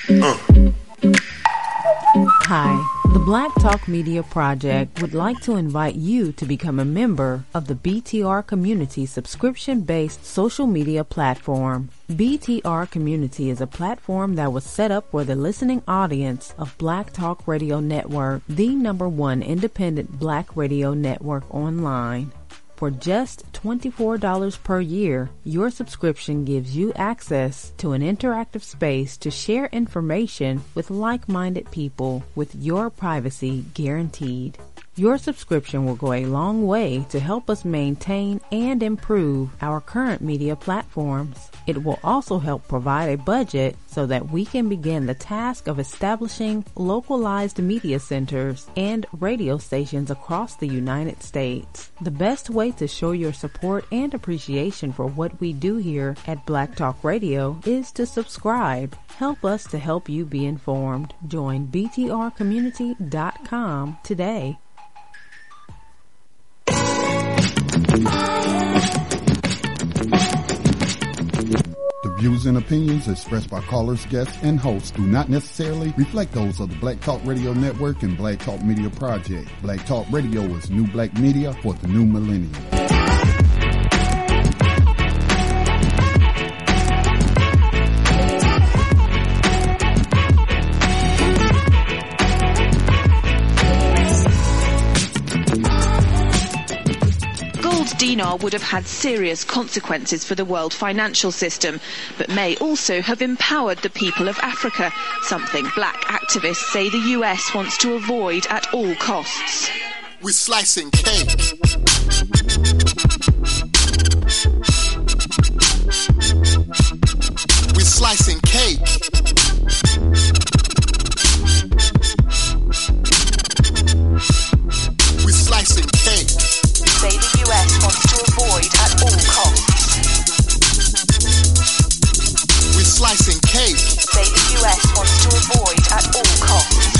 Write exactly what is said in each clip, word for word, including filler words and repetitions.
Uh. Hi, the Black Talk Media Project would like to invite you to become a member of the B T R Community subscription-based social media platform. B T R Community is a platform that was set up for the listening audience of Black Talk Radio Network, the number one independent black radio network online. For just twenty-four dollars per year, your subscription gives you access to an interactive space to share information with like-minded people with your privacy guaranteed. Your subscription will go a long way to help us maintain and improve our current media platforms. It will also help provide a budget so that we can begin the task of establishing localized media centers and radio stations across the United States. The best way to show your support and appreciation for what we do here at Black Talk Radio is to subscribe. Help us to help you be informed. Join B T R community dot com today. The views and opinions expressed by callers, guests, and hosts do not necessarily reflect those of the Black Talk Radio Network and Black Talk Media Project. Black Talk Radio is new black media for the new millennium. Dinar would have had serious consequences for the world financial system, but may also have empowered the people of Africa, something black activists say the U S wants to avoid at all costs. We're slicing cake. We're slicing cake. We're slicing cake. Say the U S wants to avoid at all costs. We're slicing cake. Say the U S wants to avoid at all costs.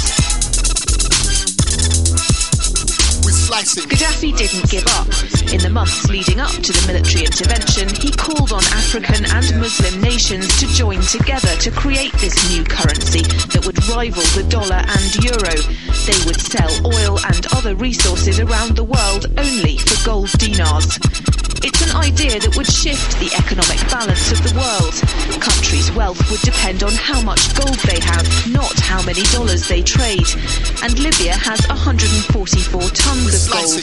We're slicing. Gaddafi didn't give up. In the months leading up to the military intervention, he called on African and Muslim nations to join together to create this new currency that would rival the dollar and euro. They would sell oil and other resources around the world only for gold dinars. It's an idea that would shift the economic balance of the world. Countries' wealth would depend on how much gold they have, not how many dollars they trade. And Libya has one hundred forty-four tons of gold.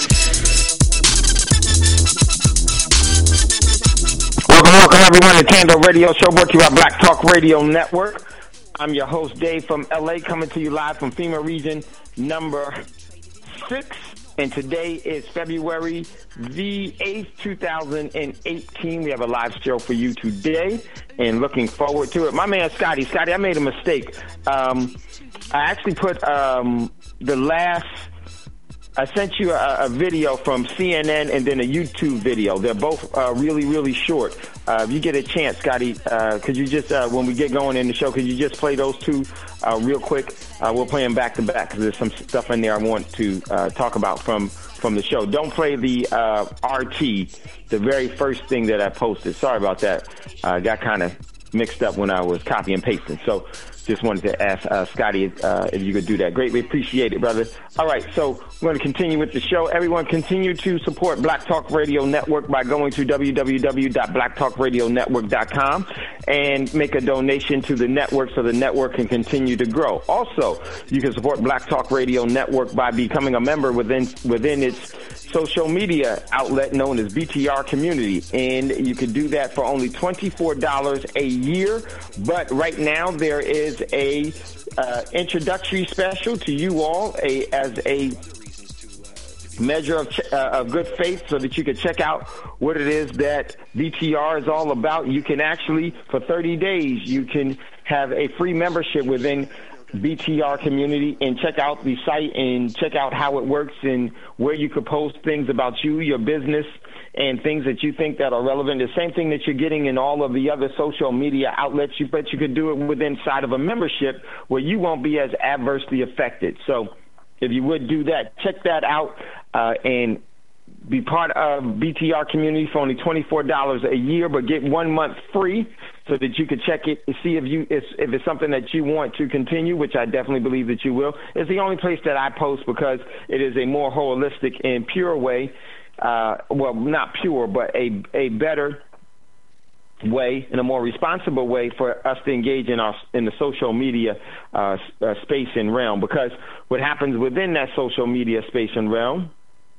Welcome, welcome everyone to Tando Radio Show, brought to you by Black Talk Radio Network. I'm your host, Dave, from L A, coming to you live from FEMA region number six. And today is February the eighth, two thousand eighteen. We have a live show for you today and looking forward to it. My man, Scotty. Scotty, I made a mistake. Um, I actually put um, the last... I sent you a, a video from C N N and then a YouTube video. They're both uh, really, really short. Uh, if you get a chance, Scotty, uh, could you just, uh, when we get going in the show, could you just play those two uh, real quick? Uh, we'll play them back to back because there's some stuff in there I want to uh, talk about from, from the show. Don't play the uh, R T, the very first thing that I posted. Sorry about that. I uh, got kind of mixed up when I was copy and pasting. So just wanted to ask uh, Scotty uh, if you could do that. Greatly appreciate it, brother. All right, so we're going to continue with the show. Everyone, continue to support Black Talk Radio Network by going to w w w dot black talk radio network dot com and make a donation to the network so the network can continue to grow. Also, you can support Black Talk Radio Network by becoming a member within within its social media outlet known as B T R Community, and you can do that for only twenty-four dollars a year. But right now there is a uh, introductory special to you all a, as a measure of, ch- uh, of good faith, so that you can check out what it is that B T R is all about. You can actually, for thirty days, you can have a free membership within B T R Community and check out the site and check out how it works and where you could post things about you, your business, and things that you think that are relevant. The same thing that you're getting in all of the other social media outlets, you bet you could do it within inside of a membership where you won't be as adversely affected. So if you would do that, check that out uh, and be part of B T R Community for only twenty-four dollars a year, but get one month free. so that you can check it and see if you if, if it's something that you want to continue, which I definitely believe that you will. It's the only place that I post because it is a more holistic and pure way, uh, well, not pure, but a, a better way and a more responsible way for us to engage in our in the social media uh, uh, space and realm, because what happens within that social media space and realm.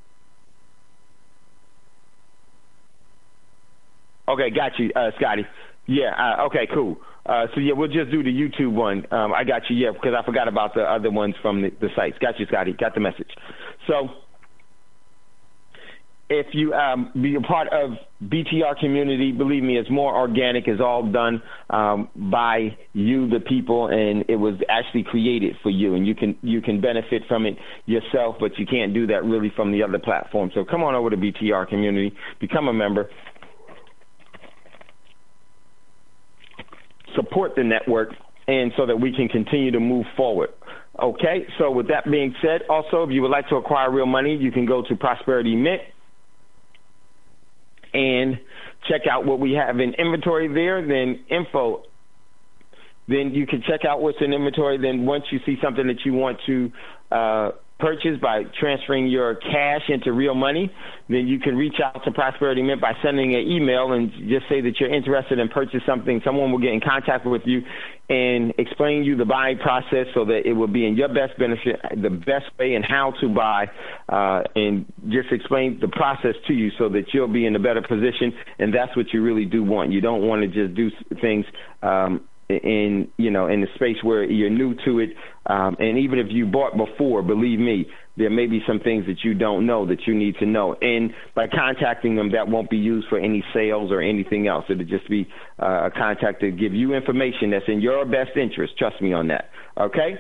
Okay, got you, uh, Scotty. Yeah, uh, okay, cool. Uh, so yeah, we'll just do the YouTube one. Um, I got you, yeah, because I forgot about the other ones from the, the sites. Got you, Scotty. Got the message. So if you um, be a part of B T R community, believe me, it's more organic. It's all done um, by you, the people, and it was actually created for you. And you can you can benefit from it yourself, but you can't do that really from the other platforms. So come on over to B T R community, become a member, support the network, and so that we can continue to move forward. Okay, so with that being said, also, if you would like to acquire real money, you can go to Prosperity Mint and check out what we have in inventory there, then info. Then you can check out what's in inventory. Then once you see something that you want to uh, purchase by transferring your cash into real money, then you can reach out to Prosperity Mint by sending an email and just say that you're interested in purchasing something. Someone will get in contact with you and explain you the buying process so that it will be in your best benefit, the best way and how to buy, uh, and just explain the process to you so that you'll be in a better position. And that's what you really do want. You don't want to just do things um, in, you know, in the space where you're new to it. Um, and even if you bought before, believe me, there may be some things that you don't know that you need to know. And by contacting them, that won't be used for any sales or anything else. It'll just be uh, a contact to give you information that's in your best interest. Trust me on that. Okay?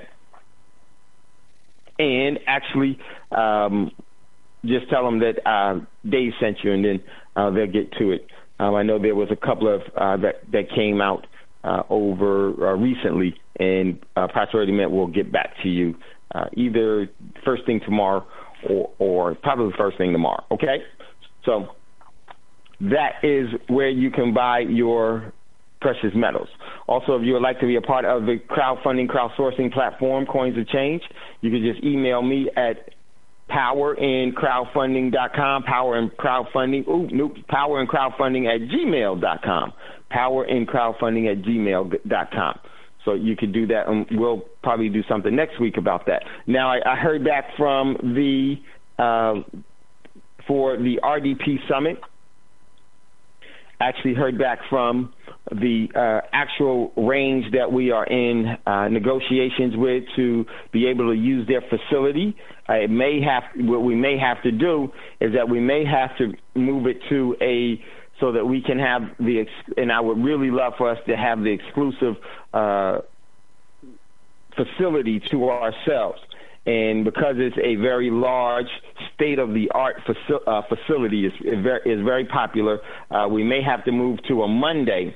And actually, um, just tell them that uh, Dave sent you, and then uh, they'll get to it. Um, I know there was a couple of uh, that, that came out uh, over uh, recently, and uh, Prosperity Mint will get back to you uh, either first thing tomorrow or, or probably first thing tomorrow, okay? So that is where you can buy your precious metals. Also, if you would like to be a part of the crowdfunding, crowdsourcing platform, Coins of Change, you can just email me at power in crowdfunding dot com, power in crowdfunding, ooh, nope, power in crowdfunding at gmail dot com, power in crowdfunding at gmail dot com. So you could do that, and we'll probably do something next week about that. Now, I, I heard back from the, uh, for the R D P Summit, actually heard back from the uh, actual range that we are in uh, negotiations with to be able to use their facility. Uh, it may have, what we may have to do is that we may have to move it to a, so that we can have the, and I would really love for us to have the exclusive uh, facility to ourselves. And because it's a very large state-of-the-art faci- uh, facility, is is very, is very popular, uh, we may have to move to a Monday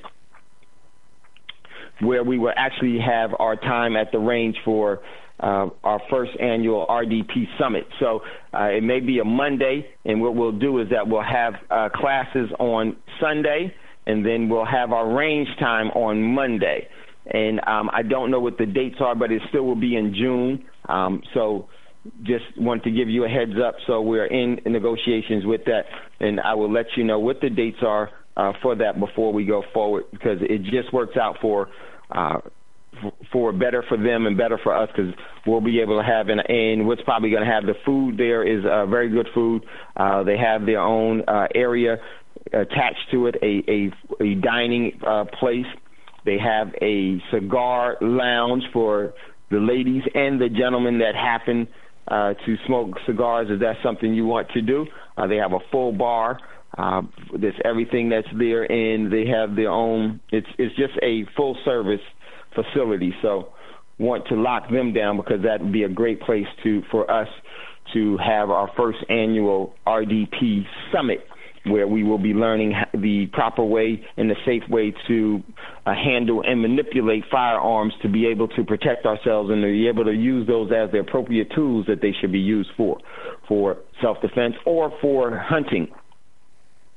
where we will actually have our time at the range for uh, our first annual R D P Summit. So uh, it may be a Monday, and what we'll do is that we'll have uh, classes on Sunday, and then we'll have our range time on Monday. And um, I don't know what the dates are, but it still will be in June. Um, so just want to give you a heads up. So we're in negotiations with that, and I will let you know what the dates are uh, for that before we go forward, because it just works out for uh, for better for them and better for us, because we'll be able to have, an, and what's probably going to have the food there is uh, very good food. Uh, they have their own uh, area attached to it, a, a, a dining uh, place. They have a cigar lounge for the ladies and the gentlemen that happen uh, to smoke cigars, if that's something you want to do. Uh, they have a full bar. Uh, there's everything that's there, and they have their own. It's it's just a full service facility. So want to lock them down, because that would be a great place to for us to have our first annual R D P Summit, where we will be learning the proper way and the safe way to uh, handle and manipulate firearms to be able to protect ourselves and to be able to use those as the appropriate tools that they should be used for, for self-defense or for hunting.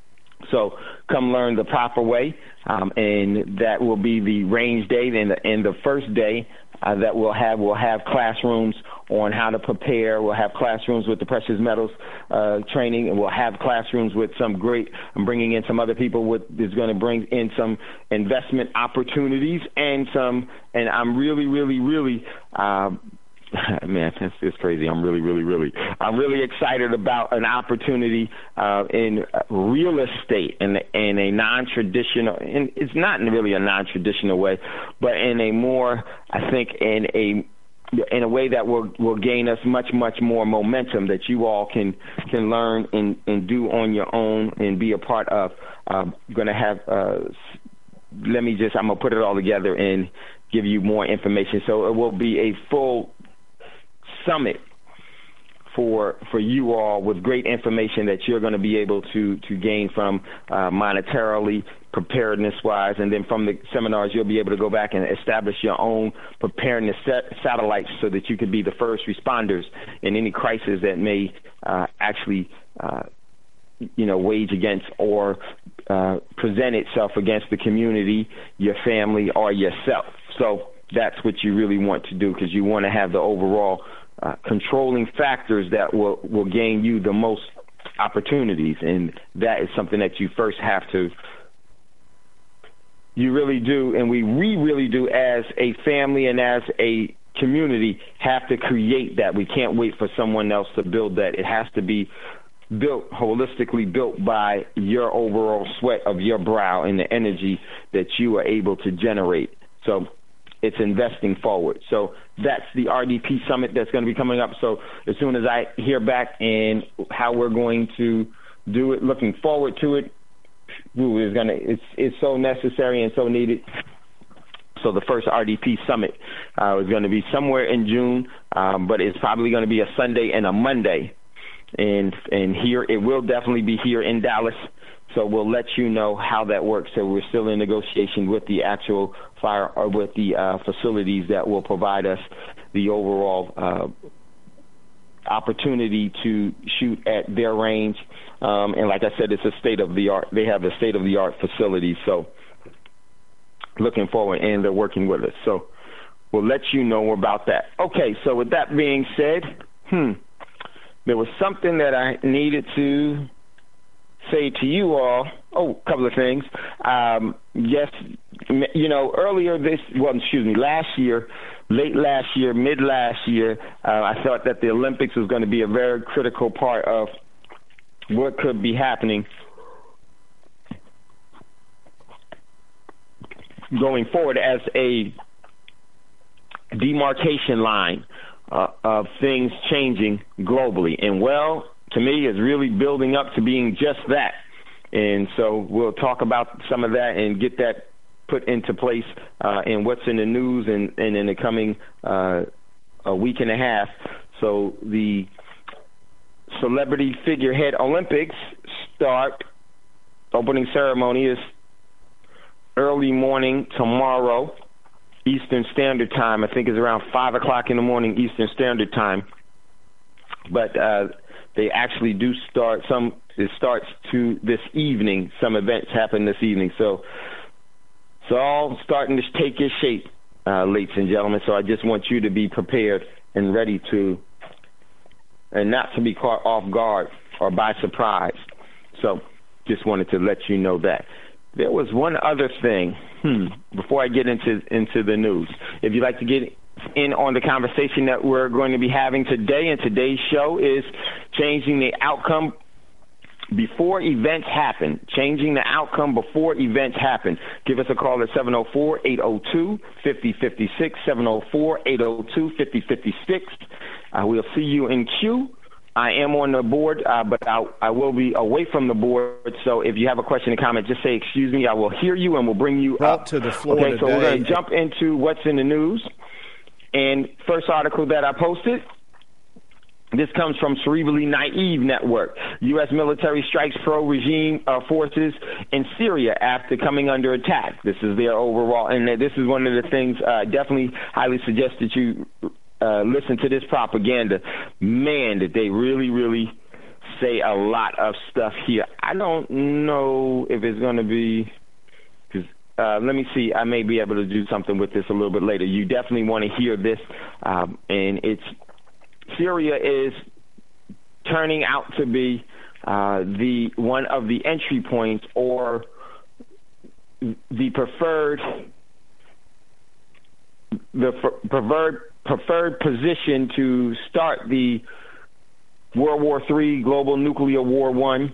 So come learn the proper way, um, and that will be the range day. And the, and the first day uh, that we'll have, we'll have classrooms on how to prepare. We'll have classrooms with the precious metals uh, training, and we'll have classrooms with some great, I'm bringing in some other people with, is going to bring in some investment opportunities and some, and I'm really, really, really, uh, man, it's, it's crazy. I'm really, really, really, I'm really excited about an opportunity uh, in real estate in, in a non-traditional, and it's not really a non-traditional way, but in a more, I think, in a in a way that will will gain us much, much more momentum that you all can can learn and, and do on your own and be a part of. I'm uh, going to have, uh, let me just, I'm going to put it all together and give you more information. So it will be a full summit for for you all with great information that you're going to be able to to gain from uh, monetarily, preparedness-wise, and then from the seminars you'll be able to go back and establish your own preparedness set, satellites so that you could be the first responders in any crisis that may uh, actually uh, you know, wage against or uh, present itself against the community, your family, or yourself. So that's what you really want to do, because you want to have the overall uh, controlling factors that will, will gain you the most opportunities, and that is something that you first have to, you really do, and we, we really do as a family and as a community have to create that. We can't wait for someone else to build that. It has to be built, holistically built by your overall sweat of your brow and the energy that you are able to generate. So it's investing forward. So that's the R D P Summit that's going to be coming up. So as soon as I hear back and how we're going to do it, looking forward to it, ooh, it's gonna, it's it's so necessary and so needed. So the first R D P Summit uh, is going to be somewhere in June, um, but it's probably going to be a Sunday and a Monday. And and here, it will definitely be here in Dallas. So we'll let you know how that works. So we're still in negotiation with the actual fire, or with the uh, facilities that will provide us the overall uh, opportunity to shoot at their range. Um, and like I said, it's a state-of-the-art. They have a state-of-the-art facility. So looking forward, and they're working with us. So we'll let you know about that. Okay, so with that being said, hmm, there was something that I needed to say to you all. Oh, a couple of things. Um, yes, you know, earlier this, well, excuse me, last year, late last year, mid last year, uh, I thought that the Olympics was going to be a very critical part of what could be happening going forward as a demarcation line uh, of things changing globally. And, well, to me, it's really building up to being just that. And so we'll talk about some of that and get that put into place uh, in what's in the news and, and in the coming uh, a week and a half. So the Celebrity Figurehead Olympics start. Opening ceremony is early morning tomorrow, Eastern Standard Time. I think it's around five o'clock in the morning Eastern Standard Time. But uh, they actually do start some. It starts to this evening. Some events happen this evening. So it's all starting to take its shape, uh, ladies and gentlemen. So I just want you to be prepared and ready to, and not to be caught off guard or by surprise. So just wanted to let you know that. There was one other thing hmm, before I get into into the news. If you'd like to get in on the conversation that we're going to be having today, and today's show is changing the outcome before events happen, changing the outcome before events happen. Give us a call at seven oh four, eight oh two, five oh five six, seven oh four, eight oh two, five oh five six. Uh, we'll see you in queue. I am on the board, uh, but I, I will be away from the board. So if you have a question or comment, just say, excuse me, I will hear you and we'll bring you Brought up. to the floor okay, today. So we're going to jump into what's in the news. And first article that I posted, this comes from Cerebrally Naive Network. U S military strikes pro-regime uh, forces in Syria after coming under attack. This is their overall, and this is one of the things I uh, definitely highly suggest that you uh, listen to this propaganda. Man, did they really, really say a lot of stuff here. I don't know if it's going to be, because uh, let me see, I may be able to do something with this a little bit later. You definitely want to hear this, um, and it's Syria is turning out to be uh, the one of the entry points or the preferred the preferred preferred position to start the World War Three, global nuclear war one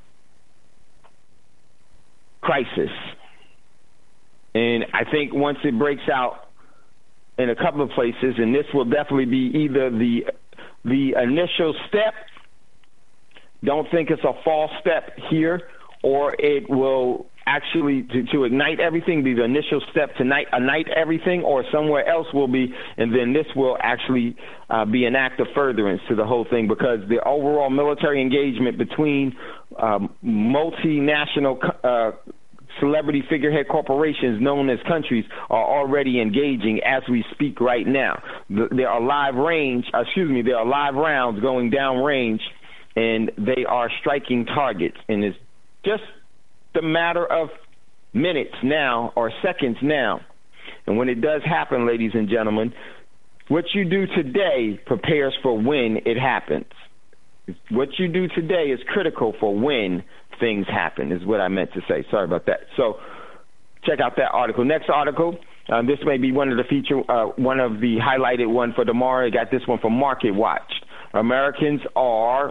crisis. And I think once it breaks out in a couple of places, and this will definitely be either the the initial step, don't think it's a false step here, or it will actually to, to ignite everything, be the initial step to night, ignite everything, or somewhere else will be, and then this will actually uh, be an act of furtherance to the whole thing, because the overall military engagement between um, multinational uh, celebrity figurehead corporations known as countries are already engaging as we speak right now. The, there are live range, excuse me, there are live rounds going down range, and they are striking targets, and it's just a matter of minutes now or seconds now. And when it does happen, ladies and gentlemen, what you do today prepares for when it happens. What you do today is critical for when things happen, is what I meant to say. Sorry about that. So check out that article. Next article, uh, this may be one of the feature, uh, one of the highlighted one for tomorrow. I got this one from Market Watch. Americans are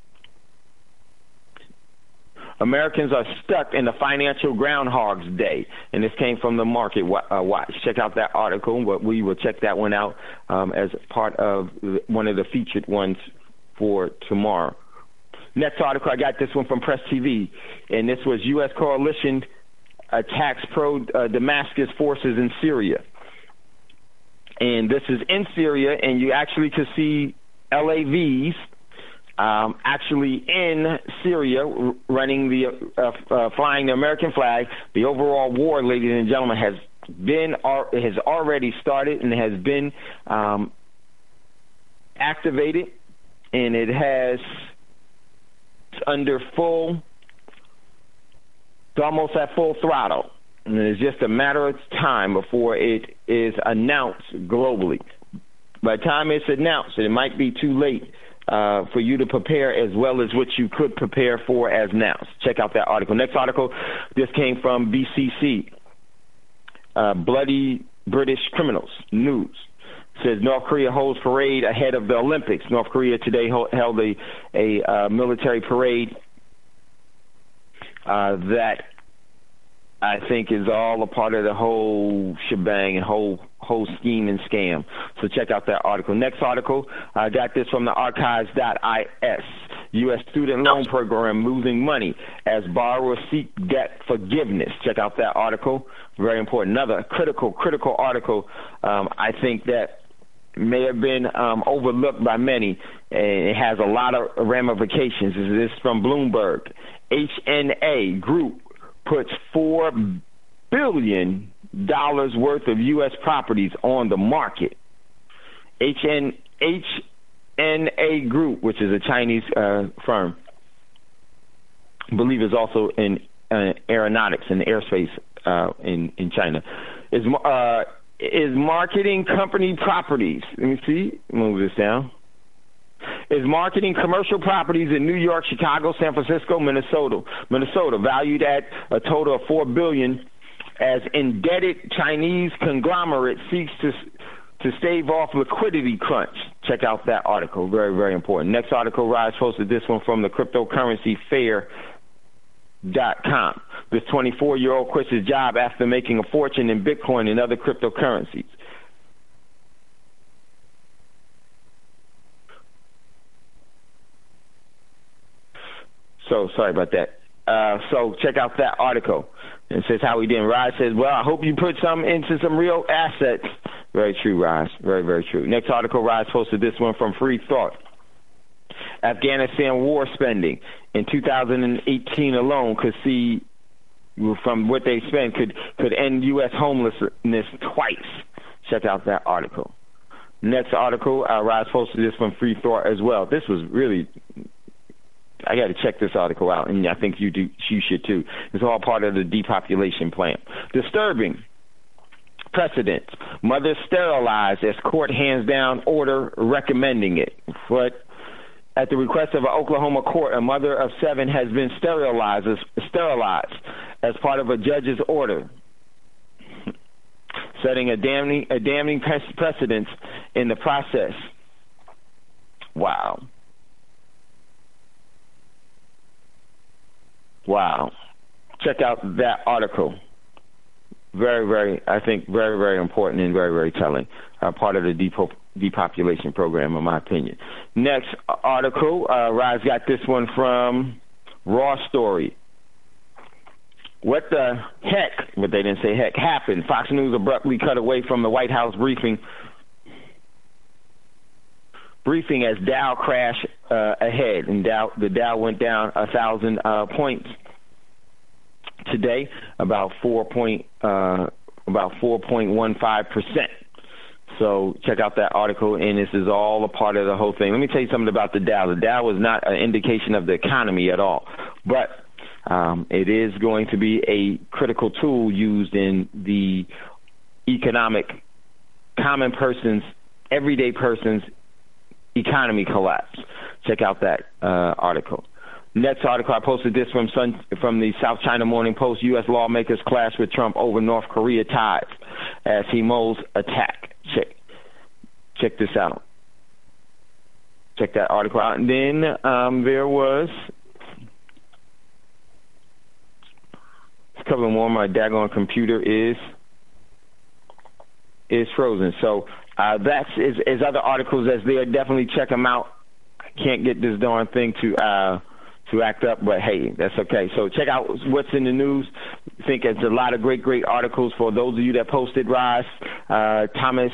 Americans are stuck in the financial Groundhog's Day, and this came from the Market Watch. Check out that article, but we will check that one out um, as part of one of the featured ones for tomorrow. Next article, I got this one from Press T V, and this was U S coalition attacks pro-Damascus forces in Syria. And this is in Syria, and you actually could see L A Vs Um, actually in Syria, running the, uh, uh, flying the American flag. The overall war, ladies and gentlemen, has been, has already started and has been um, activated, and it has it's under full, it's almost at full throttle. And it's just a matter of time before it is announced globally. By the time it's announced, it might be too late Uh, for you to prepare as well as what you could prepare for as now. Check out that article. Next article, this came from B C C. Uh, bloody British criminals news. Says North Korea holds parade ahead of the Olympics. North Korea today held a, a uh, military parade uh, that I think is all a part of the whole shebang and whole whole scheme and scam. So check out that article. Next article, I got this from the archives dot I S. U S student loan program losing money as borrowers seek debt forgiveness. Check out that article. Very important. Another critical, critical article um, I think that may have been um, overlooked by many, and it has a lot of ramifications. This is from Bloomberg. H N A Group puts four billion dollars worth of U S properties on the market. H N A Group, which is a Chinese uh, firm, I believe is also in uh, aeronautics and airspace uh, in in China, is uh, is marketing company properties. Let me see. Move this down. Is marketing commercial properties in New York, Chicago, San Francisco, Minnesota. Minnesota, valued at a total of four billion dollars, as indebted Chinese conglomerate seeks to to stave off liquidity crunch. Check out that article. Very, very important. Next article, Rise posted this one from the cryptocurrency fair dot com. This twenty-four-year-old quits his job after making a fortune in Bitcoin and other cryptocurrencies. So sorry about that. Uh, so check out that article. It says how he did. Rise says, well, I hope you put some into some real assets. Very true, Rise. Very, very true. Next article, Rise posted this one from Free Thought. Afghanistan war spending in two thousand eighteen alone could see, from what they spend, could, could end U S homelessness twice. Check out that article. Next article, uh, Rise posted this from Free Thought as well. This was really I got to check this article out, and I think you do. You should too. It's all part of the depopulation plan. Disturbing precedents. Mother sterilized as court hands down order recommending it. But at the request of an Oklahoma court, a mother of seven has been sterilized as, sterilized as part of a judge's order, setting a damning a damning precedent in the process. Wow. Wow. Check out that article. Very, very, I think very, very important and very, very telling. Uh, part of the depop- depopulation program, in my opinion. Next article, uh, Rise got this one from Raw Story. What the heck, but they didn't say heck, happened? Fox News abruptly cut away from the White House briefing briefing as Dow crashed uh, ahead, and Dow, the Dow went down a thousand uh, points today, about four point uh, about four point one five percent. So check out that article, and this is all a part of the whole thing. Let me tell you something about the Dow. The Dow is not an indication of the economy at all, but um, it is going to be a critical tool used in the economic, common person's, everyday person's economy collapse. Check out that uh, article. Next article, I posted this from Sun, from the South China Morning Post. U S lawmakers clash with Trump over North Korea ties as he molds attack. Check, check this out. Check that article out. And then um, there was a couple more. My daggone computer is is frozen. So uh, that's is, is other articles as there. Definitely check them out. I can't get this darn thing to. Uh, to act up, but hey, that's okay. So check out what's in the news. I think it's a lot of great, great articles for those of you that posted, Ross, uh, Thomas,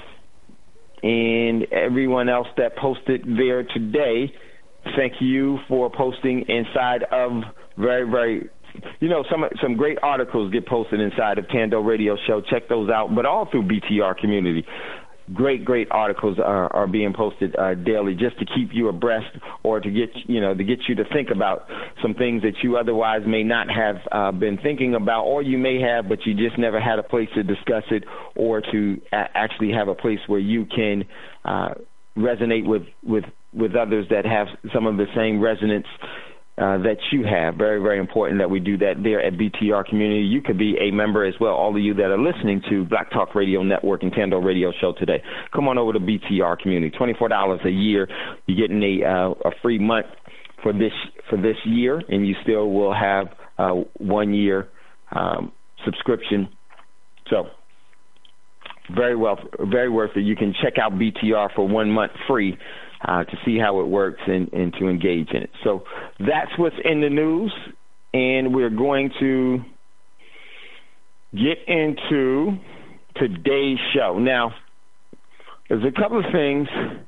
and everyone else that posted there today. Thank you for posting inside of very, very, you know, some some great articles get posted inside of Tando Radio Show. Check those out, but all through B T R community. Great, great articles are, are being posted uh, daily, just to keep you abreast, or to get you know to get you to think about some things that you otherwise may not have uh, been thinking about, or you may have, but you just never had a place to discuss it, or to a- actually have a place where you can uh, resonate with, with with others that have some of the same resonance Uh, that you have. Very, very important that we do that there at B T R Community. You could be a member as well, all of you that are listening to Black Talk Radio Network and Tando Radio Show today. Come on over to B T R Community. twenty-four dollars a year. You're getting a uh, a free month for this for this year, and you still will have uh, one year um, subscription. So very well, very worth it. You can check out B T R for one month free. Uh, to see how it works and, and to engage in it. So that's what's in the news, and we're going to get into today's show. Now, there's a couple of things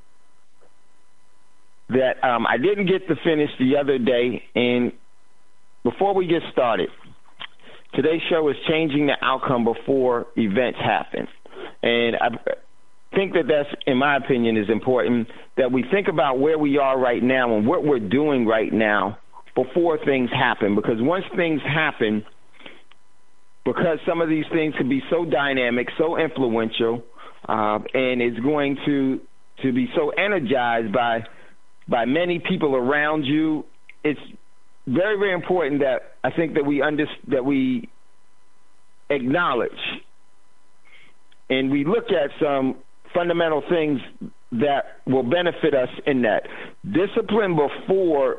that um, I didn't get to finish the other day, and before we get started, today's show is changing the outcome before events happen. And I think that that's, in my opinion, is important, that we think about where we are right now and what we're doing right now before things happen. Because once things happen, because some of these things can be so dynamic, so influential, uh, and it's going to to be so energized by by many people around you, it's very, very important that I think that we under, that we acknowledge and we look at some fundamental things that will benefit us in that. Discipline before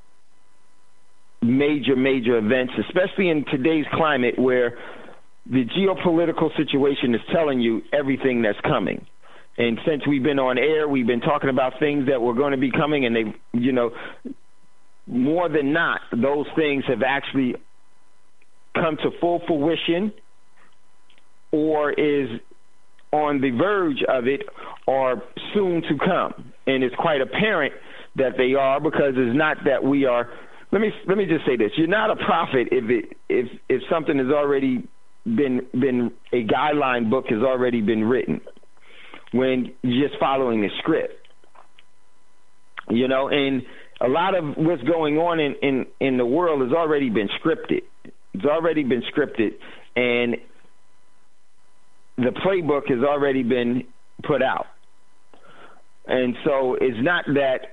major, major events, especially in today's climate where the geopolitical situation is telling you everything that's coming. And since we've been on air, we've been talking about things that were going to be coming, and they, you know, more than not, those things have actually come to full fruition or is on the verge of it or soon to come. And it's quite apparent that they are, because it's not that we are, let me let me just say this, you're not a prophet if it if if something has already been been a guideline book has already been written, when you're just following the script. You know, and a lot of what's going on in, in, in the world has already been scripted. It's already been scripted, and the playbook has already been put out. And so it's not that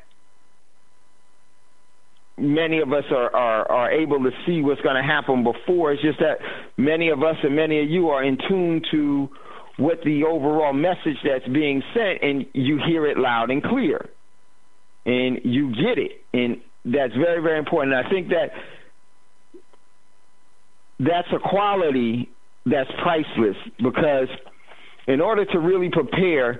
many of us are, are, are able to see what's going to happen before. It's just that many of us and many of you are in tune to what the overall message that's being sent, and you hear it loud and clear. And you get it. And that's very, very important. And I think that that's a quality that's priceless, because in order to really prepare,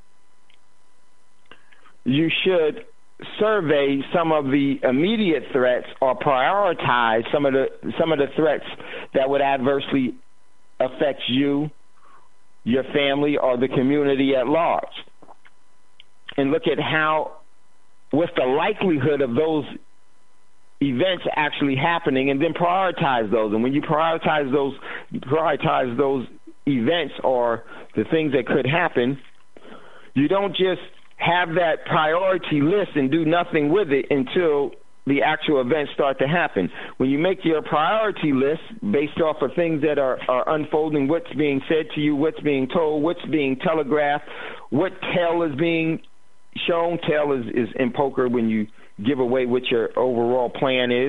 you should survey some of the immediate threats or prioritize some of the some of the threats that would adversely affect you, your family, or the community at large. And look at how, what's the likelihood of those events actually happening, and then prioritize those. And when you prioritize those, prioritize those events or the things that could happen, you don't just have that priority list and do nothing with it until the actual events start to happen. When you make your priority list based off of things that are, are unfolding, what's being said to you, what's being told, what's being telegraphed, what tale is being shown. Tale is, is in poker when you give away what your overall plan is.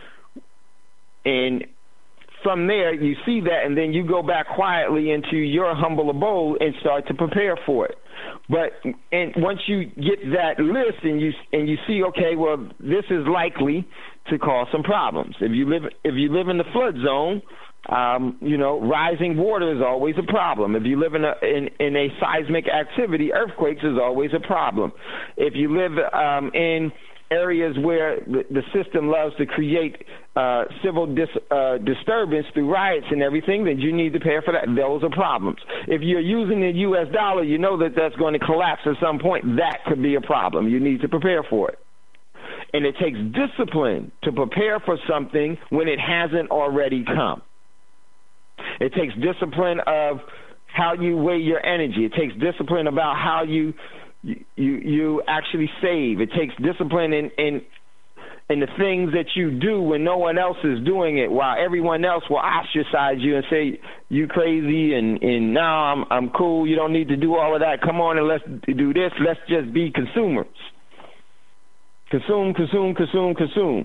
And from there, you see that, and then you go back quietly into your humble abode and start to prepare for it. But and once you get that list and you and you see, okay, well, this is likely to cause some problems. If you live if you live in the flood zone, um, you know, rising water is always a problem. If you live in a in, in a seismic activity, earthquakes is always a problem. If you live um, in areas where the, the system loves to create uh, civil dis, uh, disturbance through riots and everything, then you need to prepare for that. Those are problems. If you're using the U S dollar, you know that that's going to collapse at some point. That could be a problem. You need to prepare for it. And it takes discipline to prepare for something when it hasn't already come. It takes discipline of how you weigh your energy. It takes discipline about how you You, you you actually save. It takes discipline in, in in the things that you do when no one else is doing it, while everyone else will ostracize you and say you crazy and and no, I'm I'm cool. You don't need to do all of that. Come on and let's do this. Let's just be consumers. Consume, consume, consume, consume.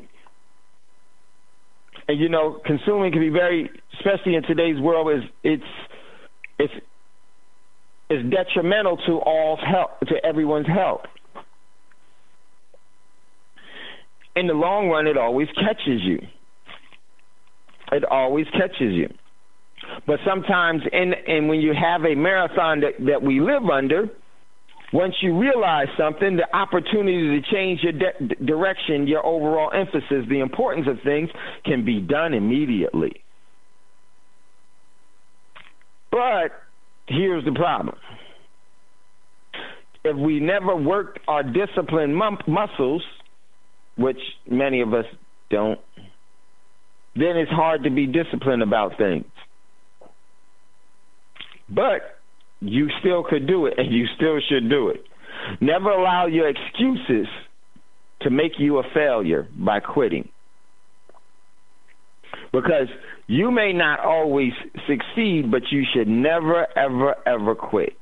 And you know, consuming can be very, especially in today's world, is it's it's is detrimental to all's health, to everyone's health. In the long run, it always catches you. It always catches you. But sometimes, in and when you have a marathon that, that we live under, once you realize something, the opportunity to change your de- direction, your overall emphasis, the importance of things can be done immediately. But here's the problem. If we never work our discipline mum- muscles, which many of us don't, then it's hard to be disciplined about things. But you still could do it, and you still should do it. Never allow your excuses to make you a failure by quitting. Because you may not always succeed, but you should never, ever, ever quit.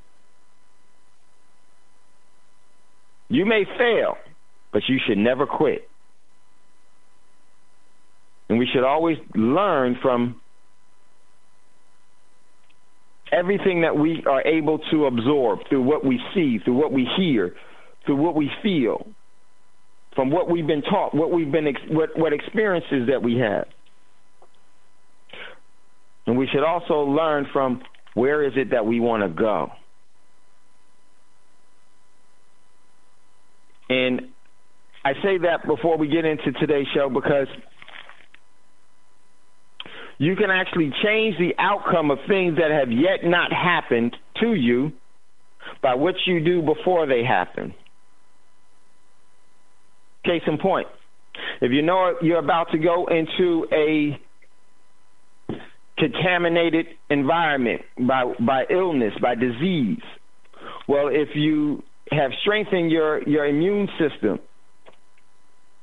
You may fail, but you should never quit. And we should always learn from everything that we are able to absorb through what we see, through what we hear, through what we feel, from what we've been taught, what we've been, ex- what, what experiences that we have. And we should also learn from where is it that we want to go. And I say that before we get into today's show because you can actually change the outcome of things that have yet not happened to you by what you do before they happen. Case in point, if you know you're about to go into a contaminated environment by by illness, by disease, well, if you have strengthened your, your immune system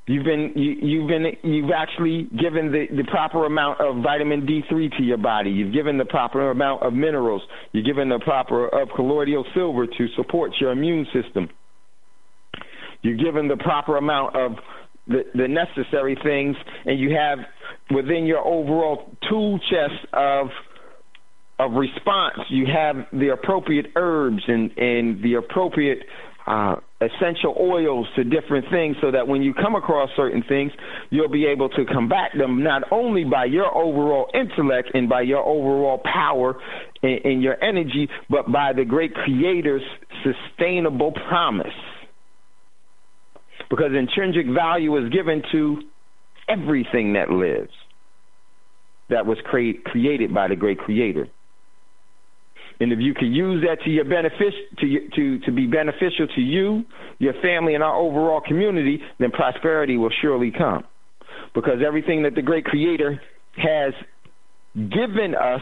You've been you, you've been you've actually given the, the proper amount of vitamin D three to your body. You've given the proper amount of minerals. You've given the proper of colloidal silver to support your immune system. You've given the proper amount of the, the necessary things, and you have within your overall tool chest of of response, you have the appropriate herbs and, and the appropriate uh, essential oils to different things, so that when you come across certain things, you'll be able to combat them not only by your overall intellect and by your overall power and, and your energy, but by the great Creator's sustainable promise. Because intrinsic value is given to everything that lives, that was create, created by the great Creator. And if you can use that to your benefit, to, to, to be beneficial to you, your family, and our overall community, then prosperity will surely come. Because everything that the great Creator has given us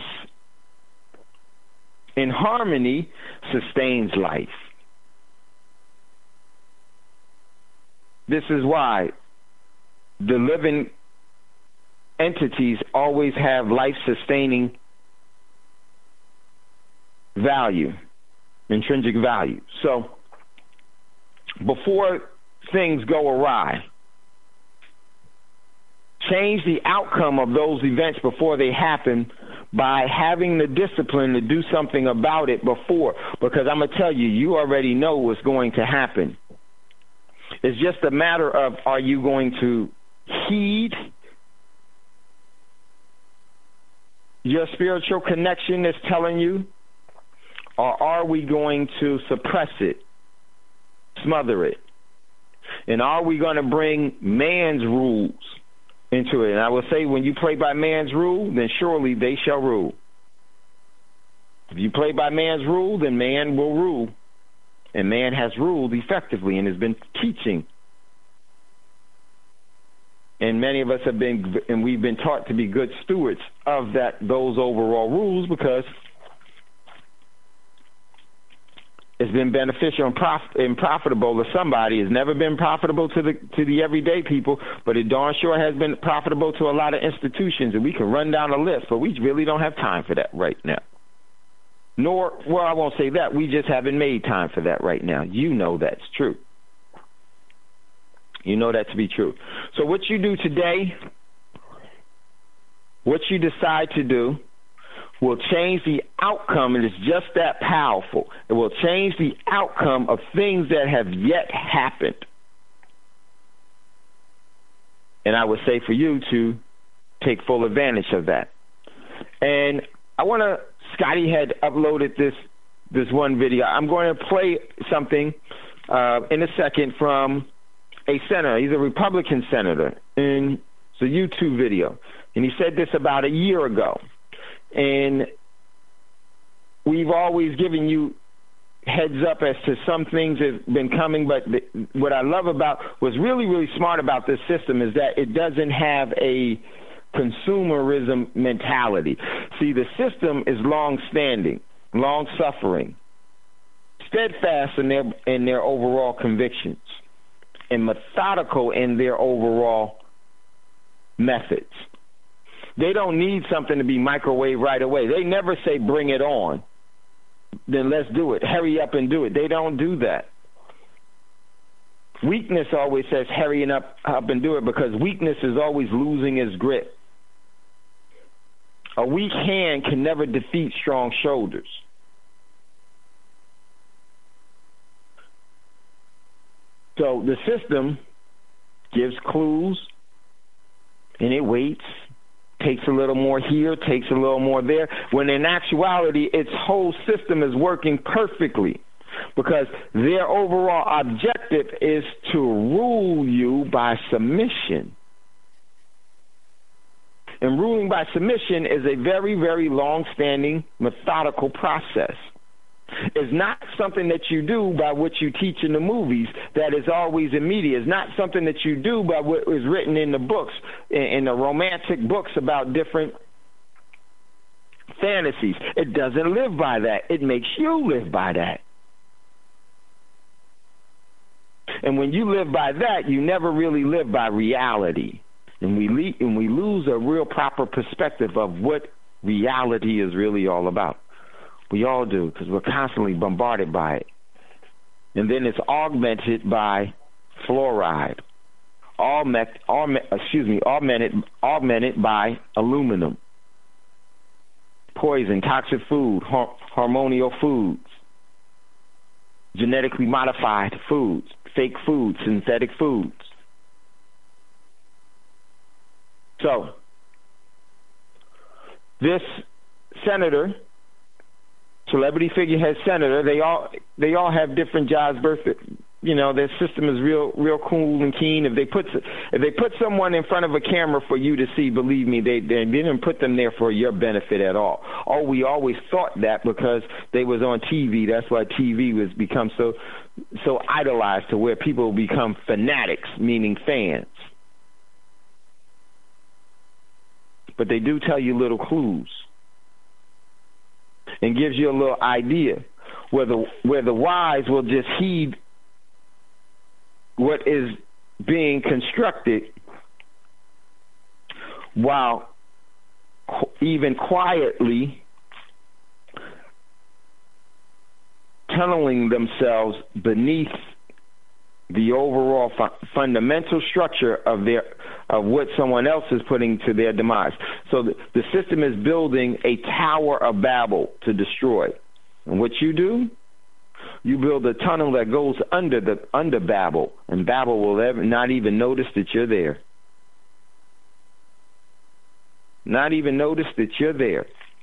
in harmony sustains life. This is why the living entities always have life-sustaining value, intrinsic value. So before things go awry, change the outcome of those events before they happen by having the discipline to do something about it before. Because I'm going to tell you, you already know what's going to happen. It's just a matter of, are you going to heed your spiritual connection that's telling you, or are we going to suppress it, smother it? And are we going to bring man's rules into it? And I will say, when you play by man's rule, then surely they shall rule. If you play by man's rule, then man will rule. And man has ruled effectively and has been teaching. And many of us have been, and we've been taught to be good stewards of that, those overall rules, because it's been beneficial and, prof- and profitable to somebody. It's never been profitable to the to the everyday people, but it darn sure has been profitable to a lot of institutions. And we can run down a list, but we really don't have time for that right now. Nor, well, I won't say that. We just haven't made time for that right now. You know that's true. You know that to be true. So what you do today, what you decide to do, will change the outcome, and it's just that powerful. It will change the outcome of things that have yet happened. And I would say for you to take full advantage of that. And I want to, Scotty had uploaded this this one video. I'm going to play something uh, in a second from a senator. He's a Republican senator, and it's a YouTube video. And he said this about a year ago. And we've always given you heads up as to some things that have been coming, but the, what I love about, what's really, really smart about this system is that it doesn't have a consumerism mentality. See, the system is long-standing, long-suffering, steadfast in their in their overall convictions, and methodical in their overall methods. They don't need something to be microwave right away. They never say, bring it on. Then let's do it. Hurry up and do it. They don't do that. Weakness always says, hurry up, up and do it, because weakness is always losing its grip. A weak hand can never defeat strong shoulders. So the system gives clues, and it waits, takes a little more here, takes a little more there, when in actuality its whole system is working perfectly, because their overall objective is to rule you by submission. And ruling by submission is a very, very long-standing, methodical process. It's not something that you do by what you teach in the movies that is always immediate. It's not something that you do by what is written in the books, in the romantic books about different fantasies. It doesn't live by that. It makes you live by that. And when you live by that, you never really live by reality. And we, le- and we lose a real proper perspective of what reality is really all about. We all do, because we're constantly bombarded by it. And then it's augmented by fluoride. Augment, augment, excuse me, augmented, augmented by aluminum. Poison, toxic food, har- hormonal foods, genetically modified foods, fake foods, synthetic foods. So, this senator, celebrity figurehead senator, they all they all have different jobs. Birth, you know, their system is real real cool and keen. If they put if they put someone in front of a camera for you to see, believe me, they they didn't put them there for your benefit at all. Oh, we always thought that because they was on T V. That's why T V was become so so idolized to where people become fanatics, meaning fans. But they do tell you little clues and gives you a little idea where the where the wise will just heed what is being constructed while qu- even quietly tunneling themselves beneath the overall fu- fundamental structure of their of what someone else is putting to their demise. So the, the system is building a Tower of Babel to destroy. And what you do, you build a tunnel that goes under the under Babel, and Babel will ever, not even notice that you're there. Not even notice that you're there.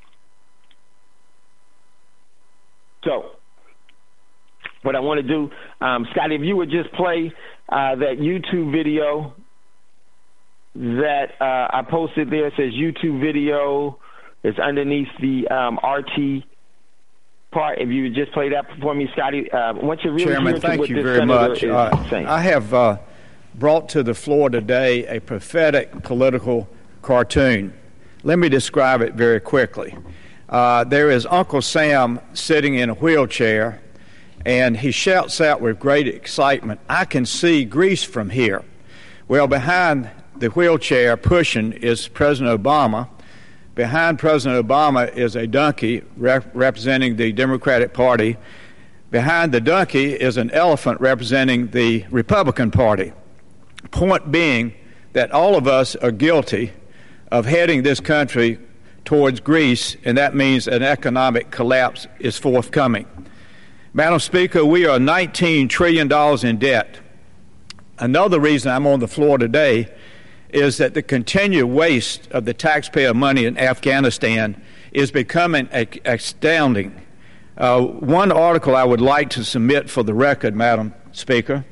So, what I want to do, um, Scotty, if you would just play uh, that YouTube video that uh, I posted there. It says YouTube video. It's underneath the um, R T part. If you would just play that for me, Scotty. Uh, I want you to really Chairman, hear thank what you this very senator much. is Uh, saying. I have uh, brought to the floor today a prophetic political cartoon. Let me describe it very quickly. Uh, there is Uncle Sam sitting in a wheelchair, and he shouts out with great excitement, "I can see Greece from here." Well, behind the wheelchair pushing is President Obama. Behind President Obama is a donkey rep- representing the Democratic Party. Behind the donkey is an elephant representing the Republican Party. Point being that all of us are guilty of heading this country towards Greece, and that means an economic collapse is forthcoming. Madam Speaker, we are nineteen trillion dollars in debt. Another reason I'm on the floor today is that the continued waste of the taxpayer money in Afghanistan is becoming astounding. Uh, one article I would like to submit for the record, Madam Speaker.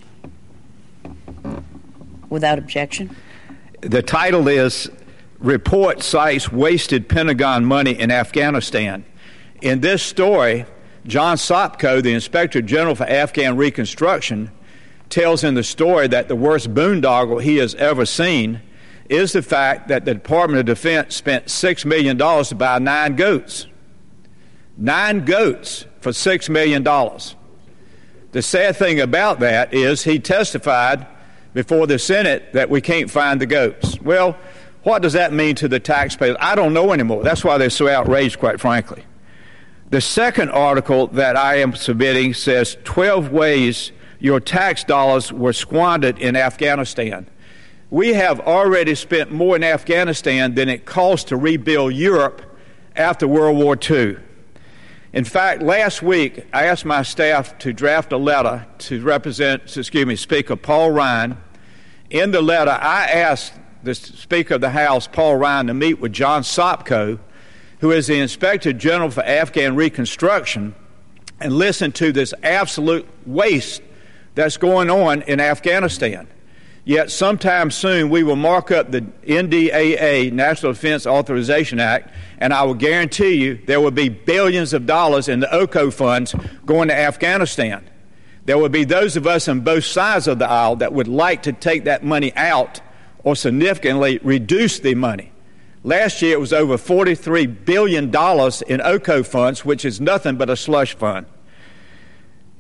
Without objection. The title is Report Cites Wasted Pentagon Money in Afghanistan. In this story, John Sopko, the Inspector General for Afghan Reconstruction, tells in the story that the worst boondoggle he has ever seen is the fact that the Department of Defense spent six million dollars to buy nine goats. Nine goats for six million dollars. The sad thing about that is he testified before the Senate that we can't find the goats. Well, what does that mean to the taxpayers? I don't know anymore. That's why they're so outraged, quite frankly. The second article that I am submitting says twelve ways your tax dollars were squandered in Afghanistan. We have already spent more in Afghanistan than it cost to rebuild Europe after World War Two. In fact, last week, I asked my staff to draft a letter to represent, excuse me, Speaker Paul Ryan. In the letter, I asked the Speaker of the House, Paul Ryan, to meet with John Sopko, who is the Inspector General for Afghan Reconstruction, and listen to this absolute waste that's going on in Afghanistan. Yet sometime soon we will mark up the N D A A, National Defense Authorization Act, and I will guarantee you there will be billions of dollars in the O C O funds going to Afghanistan. There will be those of us on both sides of the aisle that would like to take that money out or significantly reduce the money. Last year it was over forty-three billion dollars in O C O funds, which is nothing but a slush fund.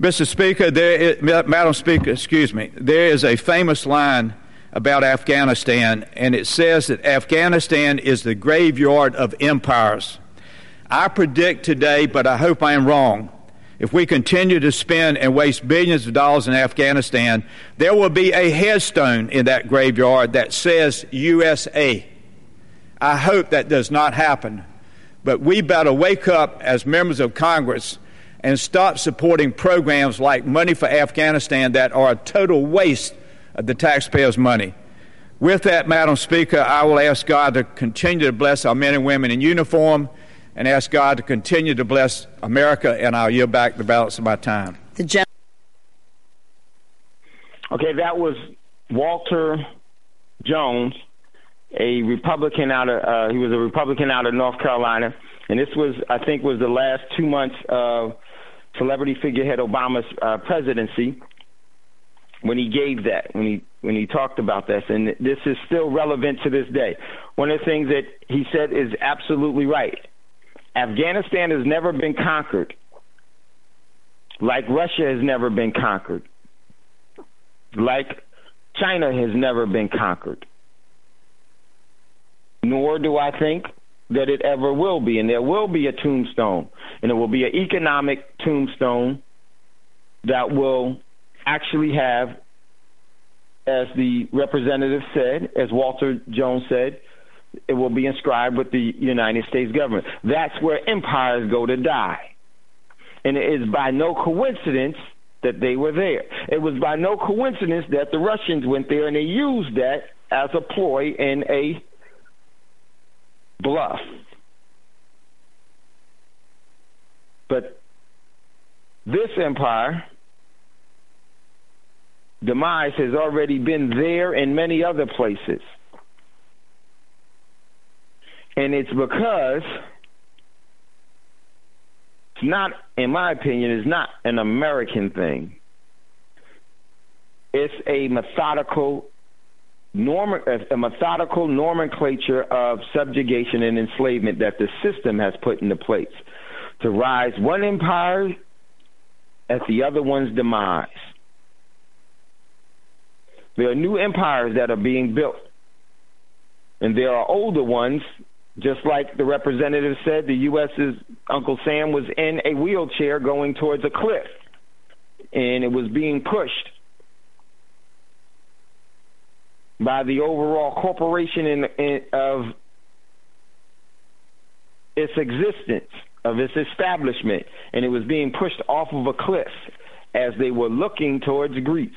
Mister Speaker, there is, Madam Speaker, excuse me, there is a famous line about Afghanistan, and it says that Afghanistan is the graveyard of empires. I predict today, but I hope I am wrong, if we continue to spend and waste billions of dollars in Afghanistan, there will be a headstone in that graveyard that says U S A. I hope that does not happen, but we better wake up as members of Congress and stop supporting programs like Money for Afghanistan that are a total waste of the taxpayers' money. With that, Madam Speaker, I will ask God to continue to bless our men and women in uniform and ask God to continue to bless America, and I'll yield back the balance of my time. The gen- Okay, that was Walter Jones, a Republican out of, uh, he was a Republican out of North Carolina, and this was, I think, was the last two months of celebrity figurehead Obama's uh, presidency when he gave that, when he when he talked about this, and this is still relevant to this day. One of the things that he said is absolutely right. Afghanistan has never been conquered, like Russia has never been conquered, like China has never been conquered. Nor do I think that it ever will be. And there will be a tombstone, and it will be an economic tombstone that will actually have, as the representative said, as Walter Jones said, it will be inscribed with the United States government. That's where empires go to die. And it is by no coincidence that they were there. It was by no coincidence that the Russians went there, and they used that as a ploy and a bluff. But this empire demise has already been there in many other places. And it's because it's not, in my opinion, it's not an American thing. It's a methodical norm, a methodical nomenclature of subjugation and enslavement that the system has put into place to rise one empire at the other one's demise. There are new empires that are being built, and there are older ones. Just like the representative said, the U S's Uncle Sam was in a wheelchair going towards a cliff, and it was being pushed by the overall corporation in, in, of its existence, of its establishment, and it was being pushed off of a cliff as they were looking towards Greece.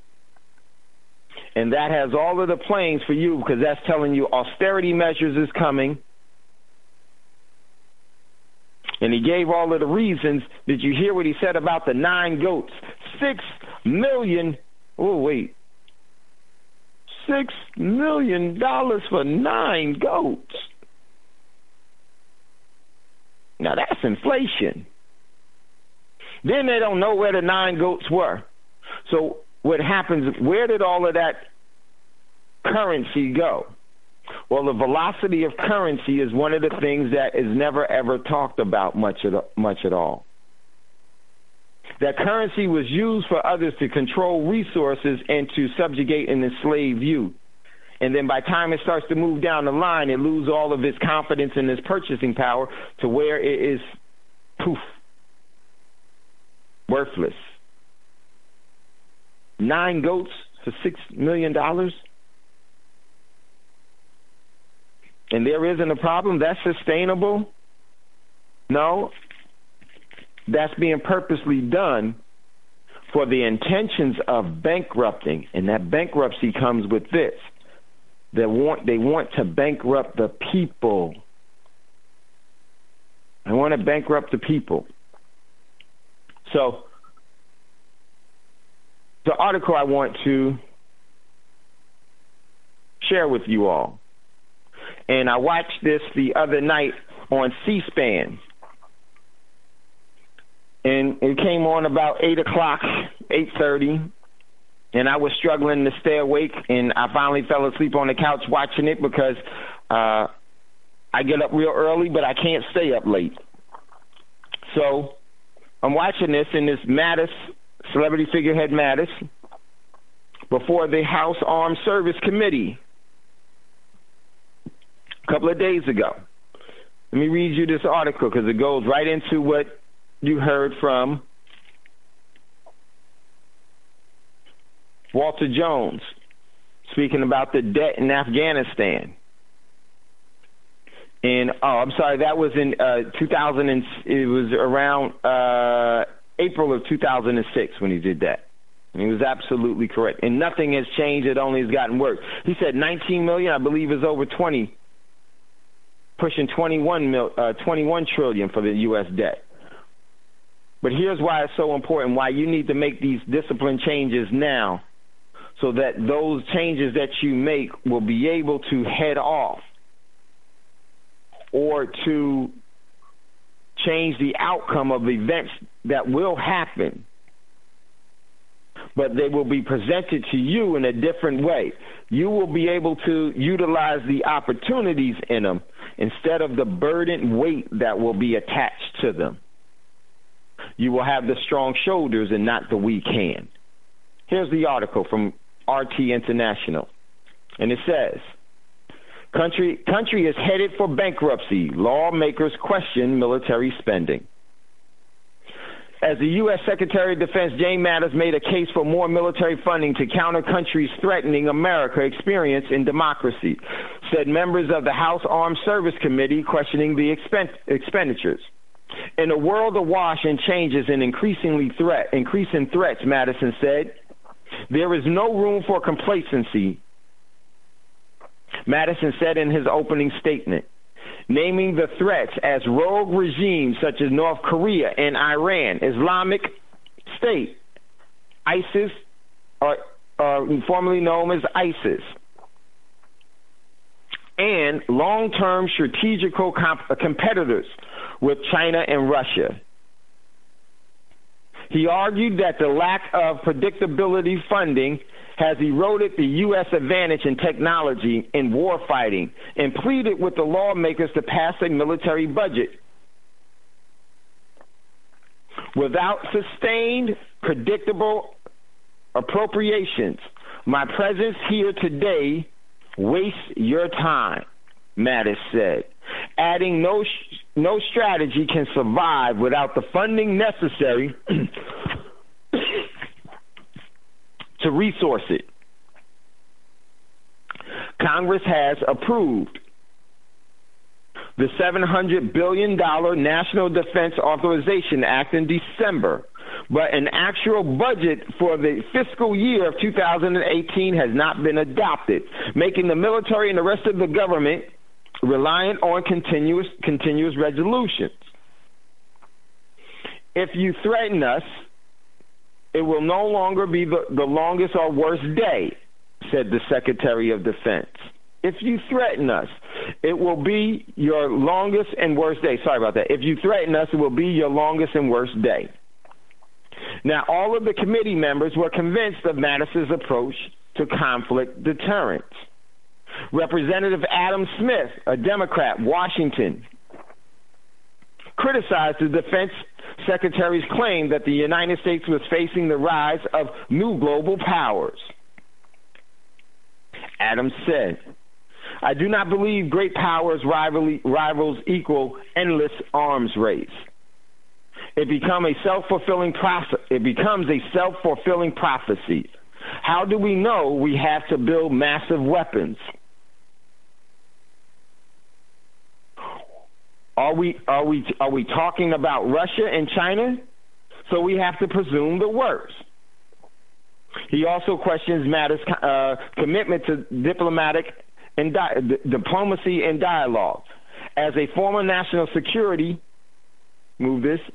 And that has all of the planes for you, because that's telling you austerity measures is coming. And he gave all of the reasons. Did you hear what he said about the nine goats? Six million, oh, wait. Six million dollars for nine goats. Now, that's inflation. Then they don't know where the nine goats were. So what happens, where did all of that currency go? Well, the velocity of currency is one of the things that is never, ever talked about much at, much at all. That currency was used for others to control resources and to subjugate and enslave you. And then by the time it starts to move down the line, it loses all of its confidence in its purchasing power to where it is, poof, worthless. Nine goats for six million dollars? And there isn't a problem? That's sustainable? No. That's being purposely done for the intentions of bankrupting. And that bankruptcy comes with this. They want, they want to bankrupt the people. They want to bankrupt the people. So, the article I want to share with you all. And I watched this the other night on C-SPAN. And it came on about eight o'clock, eight thirty. And I was struggling to stay awake, and I finally fell asleep on the couch watching it because uh, I get up real early, but I can't stay up late. So I'm watching this, and this Mattis, celebrity figurehead Mattis, before the House Armed Service Committee a couple of days ago. Let me read you this article because it goes right into what you heard from Walter Jones, speaking about the debt in Afghanistan. And, oh, I'm sorry, that was in uh, two thousand, and it was around uh, April of two thousand six when he did that. And he was absolutely correct. And nothing has changed. It only has gotten worse. He said nineteen million, I believe, is over twenty, pushing twenty-one, mil, uh, twenty-one trillion for the U S debt. But here's why it's so important, why you need to make these discipline changes now, so that those changes that you make will be able to head off or to change the outcome of events that will happen. But they will be presented to you in a different way. You will be able to utilize the opportunities in them instead of the burden weight that will be attached to them. You will have the strong shoulders and not the weak hand. Here's the article from R T International, and it says, Country, country is headed for bankruptcy. Lawmakers question military spending. As the U S Secretary of Defense James Mattis made a case for more military funding to counter countries threatening America's experience in democracy, said members of the House Armed Service Committee questioning the expen- expenditures. In a world awash in changes and increasingly threat, increasing threats, Madison said, there is no room for complacency, Madison said in his opening statement, naming the threats as rogue regimes such as North Korea and Iran, Islamic State, ISIS, or, or formerly known as ISIS, and long-term strategical comp- competitors with China and Russia. He argued that the lack of predictability funding has eroded the U S advantage in technology in warfighting and pleaded with the lawmakers to pass a military budget. Without sustained, predictable appropriations, my presence here today wastes your time, Mattis said, adding no, no strategy can survive without the funding necessary to resource it. Congress has approved the seven hundred billion dollars National Defense Authorization Act in December, but an actual budget for the fiscal year of two thousand eighteen has not been adopted, making the military and the rest of the government reliant on continuous continuous resolutions. If you threaten us, it will no longer be the, the longest or worst day, said the Secretary of Defense. If you threaten us, it will be your longest and worst day. Sorry about that. If you threaten us, it will be your longest and worst day. Now, all of the committee members were convinced of Mattis's approach to conflict deterrence. Representative Adam Smith, a Democrat, Washington, criticized the defense secretary's claim that the United States was facing the rise of new global powers. Adams said, I do not believe great powers rivalry, rivals equal endless arms race. It become a self-fulfilling process. It becomes a self-fulfilling prophecy. How do we know we have to build massive weapons? Are we are we are we talking about Russia and China? So we have to presume the worst. He also questions Mattis' uh, commitment to diplomatic and di- d- diplomacy and dialogue. As a former national security, move this.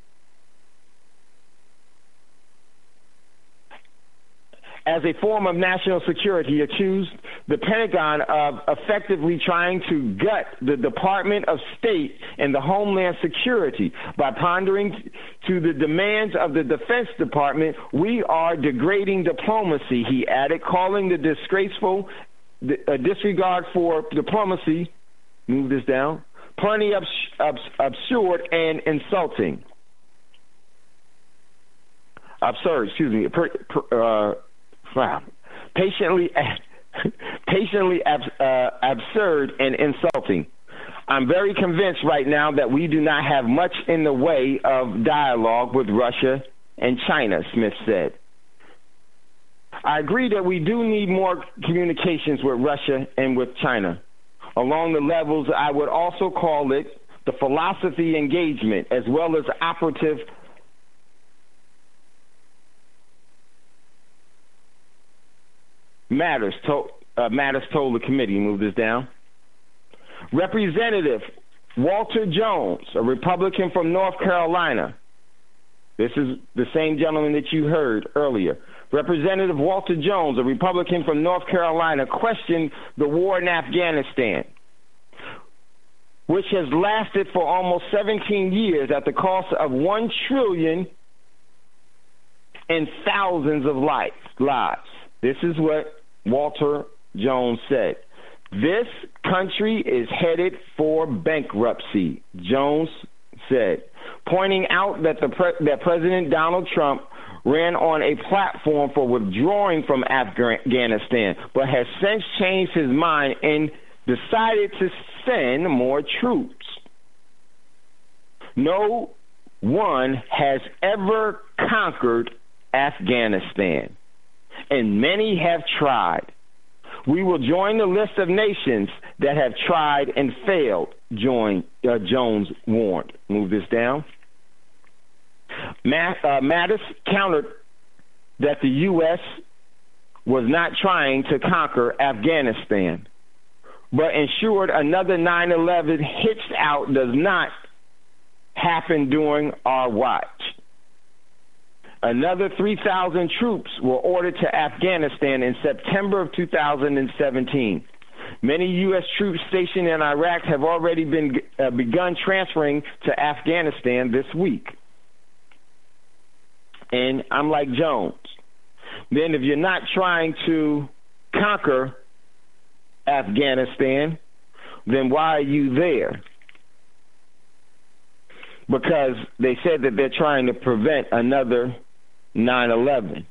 As a form of national security, he accused the Pentagon of effectively trying to gut the Department of State and the Homeland Security. By pondering to the demands of the Defense Department, we are degrading diplomacy, he added, calling the disgraceful uh, disregard for diplomacy, move this down, plenty abs- abs- absurd and insulting. absurd, excuse me, per, per, uh, wow, patiently, patiently ab- uh, absurd and insulting. I'm very convinced right now that we do not have much in the way of dialogue with Russia and China, Smith said. I agree that we do need more communications with Russia and with China. Along the levels, I would also call it the philosophy engagement as well as operative matters, to, uh, matters told the committee. Move this down. Representative Walter Jones, a Republican from North Carolina. This is the same gentleman that you heard earlier. Representative Walter Jones, a Republican from North Carolina, questioned the war in Afghanistan, which has lasted for almost seventeen years at the cost of one trillion dollars and thousands of lives. This is what Walter Jones said. This country is headed for bankruptcy, Jones said, pointing out that the pre- that President Donald Trump ran on a platform for withdrawing from Afghanistan, but has since changed his mind and decided to send more troops. No one has ever conquered Afghanistan, and many have tried. We will join the list of nations that have tried and failed, join, uh, Jones warned. Move this down. Matt, uh, Mattis countered that the U S was not trying to conquer Afghanistan, but ensured another nine eleven hitched out does not happen during our watch. Another three thousand troops were ordered to Afghanistan in September of two thousand seventeen. Many U S troops stationed in Iraq have already been uh, begun transferring to Afghanistan this week. And I'm like Jones. Then if you're not trying to conquer Afghanistan, then why are you there? Because they said that they're trying to prevent another nine eleven.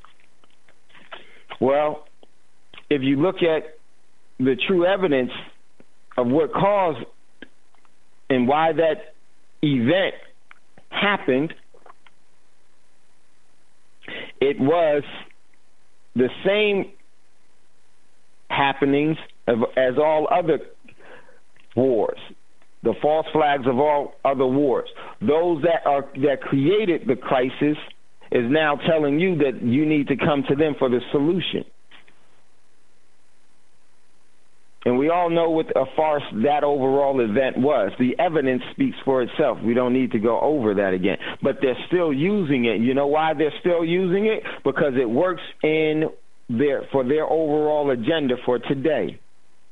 Well, if you look at the true evidence of what caused and why that event happened, it was the same happenings as all other wars, the false flags of all other wars. Those that are that created the crisis is now telling you that you need to come to them for the solution. And we all know what a farce that overall event was. The evidence speaks for itself. We don't need to go over that again. But they're still using it. You know why they're still using it? Because it works in their for their overall agenda for today.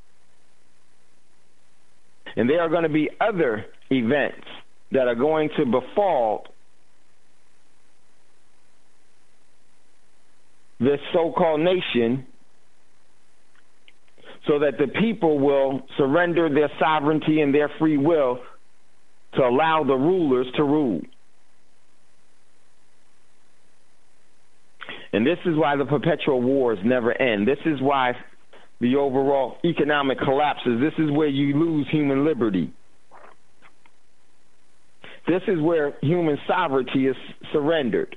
And there are going to be other events that are going to befall this so-called nation, so that the people will surrender their sovereignty and their free will to allow the rulers to rule. And this is why the perpetual wars never end. This is why the overall economic collapses. This is where you lose human liberty. This is where human sovereignty is surrendered.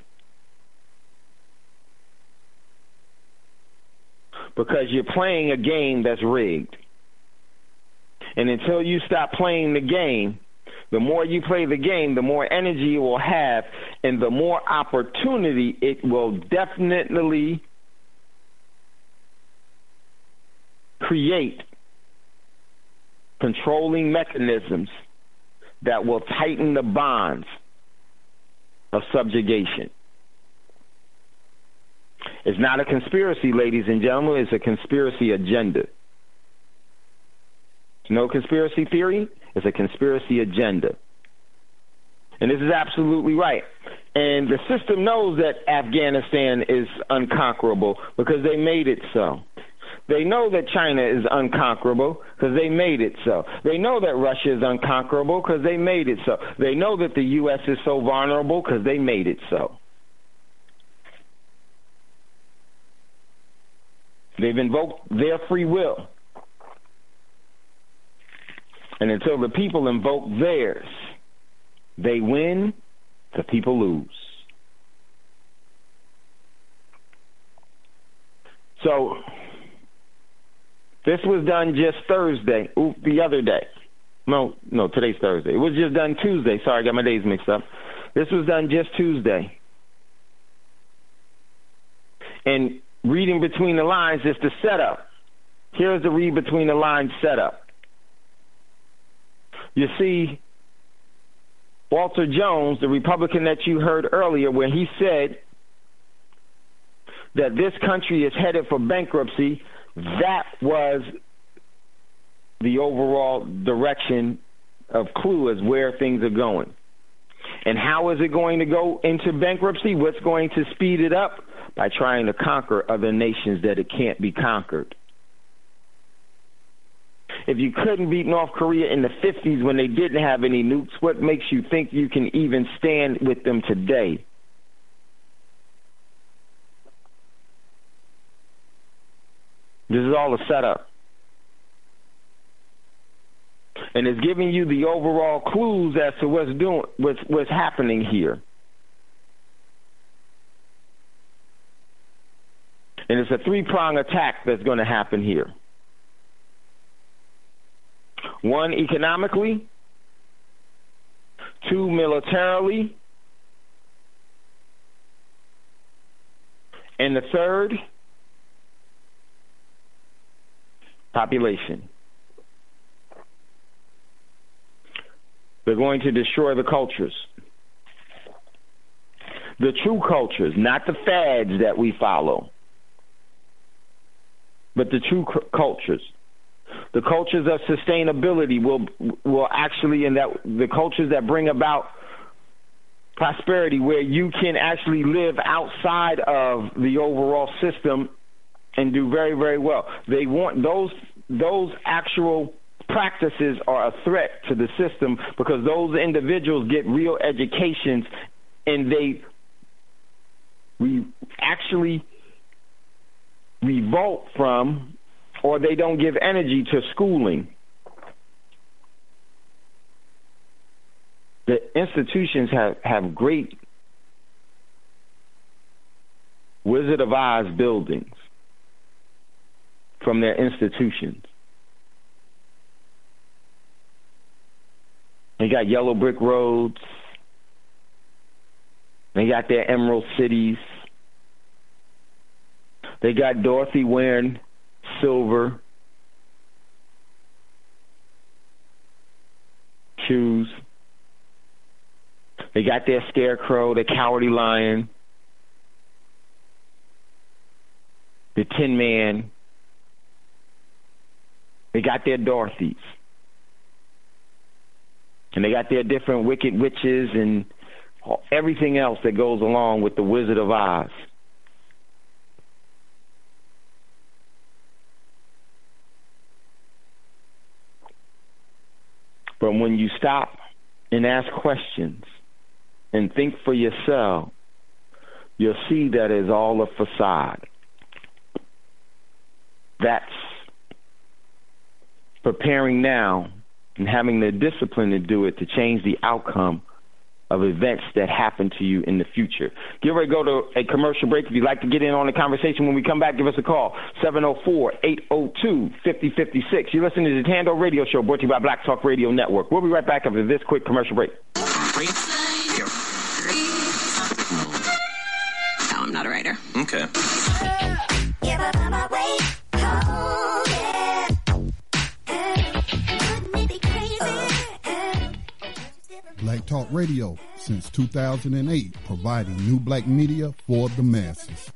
Because you're playing a game that's rigged. And until you stop playing the game, the more you play the game, the more energy you will have, and the more opportunity it will definitely create controlling mechanisms that will tighten the bonds of subjugation. It's not a conspiracy, ladies and gentlemen. It's a conspiracy agenda. It's no conspiracy theory. It's a conspiracy agenda. And this is absolutely right. And the system knows that Afghanistan is unconquerable because they made it so. They know that China is unconquerable because they made it so. They know that Russia is unconquerable because they made it so. They know that the U S is so vulnerable because they made it so. They've invoked their free will. And until the people invoke theirs, they win, the people lose. So this was done just Thursday, ooh, the other day. No, no, today's Thursday. It was just done Tuesday. Sorry, I got my days mixed up. This was done just Tuesday. And reading between the lines is the setup. Here's the read between the lines setup. You see, Walter Jones, the Republican that you heard earlier, where he said that this country is headed for bankruptcy, that was the overall direction of clue as where things are going. And how is it going to go into bankruptcy? What's going to speed it up? By trying to conquer other nations that it can't be conquered. If you couldn't beat North Korea in the fifties when they didn't have any nukes, what makes you think you can even stand with them today? This is all a setup. And it's giving you the overall clues as to what's doing, what's, what's happening here. And it's a three-prong attack that's going to happen here. One, economically. Two, militarily. And the third, population. They're going to destroy the cultures. The true cultures, not the fads that we follow, but the true c- cultures. The cultures of sustainability will will actually, and that the cultures that bring about prosperity, where you can actually live outside of the overall system and do very, very well. They want those those actual practices are a threat to the system because those individuals get real educations and they we actually revolt from, or they don't give energy to schooling. The institutions have, have great Wizard of Oz buildings from their institutions. They got yellow brick roads. They got their emerald cities. They got Dorothy wearing silver shoes. They got their scarecrow, the cowardly lion, the Tin Man. They got their Dorothys. And they got their different wicked witches and everything else that goes along with the Wizard of Oz. But when you stop and ask questions and think for yourself, you'll see that it's all a facade. That's preparing now and having the discipline to do it to change the outcome of events that happen to you in the future. Get ready to go to a commercial break. If you'd like to get in on the conversation when we come back, give us a call, seven oh four, eight oh two, five oh five six. You're listening to the Tando Radio Show, brought to you by Black Talk Radio Network. We'll be right back after this quick commercial break. No, I'm not a writer. Okay. Black Talk Radio, since two thousand eight, providing new black media for the masses.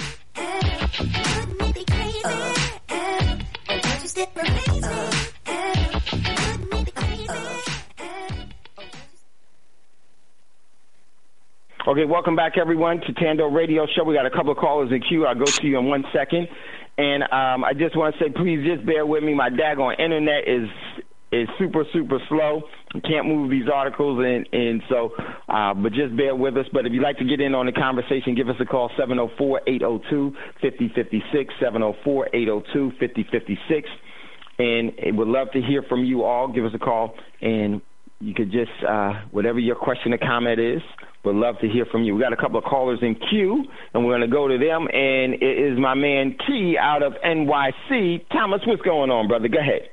Okay, welcome back, everyone, to Tando Radio Show. We got a couple of callers in queue. I'll go to you in one second. And um, I just want to say, please just bear with me. My daggone internet is is super, super slow. Can't move these articles, and, and so, uh, but just bear with us. But if you'd like to get in on the conversation, give us a call, seven oh four, eight oh two, five oh five six, seven oh four, eight oh two, five oh five six. And we'd love to hear from you all. Give us a call, and you could just, uh, whatever your question or comment is, we'd love to hear from you. We got a couple of callers in queue, and we're going to go to them. And it is my man T out of N Y C. Thomas, what's going on, brother? Go ahead.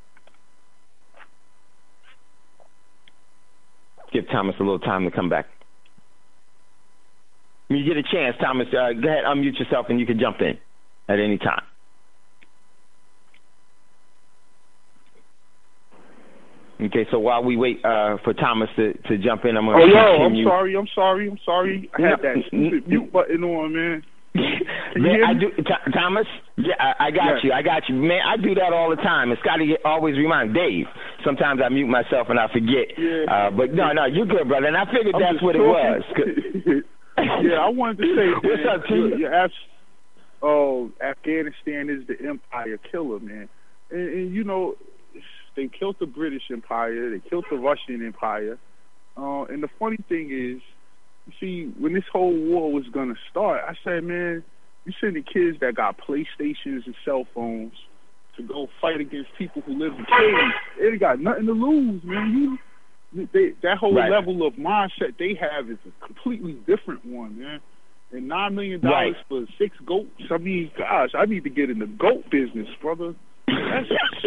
Give Thomas a little time to come back. When you get a chance, Thomas, uh, go ahead, unmute yourself, and you can jump in at any time. Okay, so while we wait uh, for Thomas to, to jump in, I'm going to oh, continue. yo, I'm sorry, I'm sorry, I'm sorry. I had that stupid mute button on, man. Man, I do, Th- Thomas. Yeah, I, I got yes. you. I got you, man. I do that all the time. And Scotty always reminds Dave. Sometimes I mute myself and I forget. Yeah. Uh, but no, no, you're good, brother. And I figured I'm that's what talking. it was. Yeah, I wanted to say, what's man, up, T? you, you asked, oh, Afghanistan is the empire killer, man. And, and you know, they killed the British Empire. They killed the Russian Empire. Uh, and the funny thing is, you see, when this whole war was going to start, I said, man, you send the kids that got PlayStations and cell phones to go fight against people who live in caves. They got nothing to lose, man. You, they, that whole right. level of mindset they have is a completely different one, man. And nine million dollars right. for six goats, I mean, gosh, I need to get in the goat business, brother. That's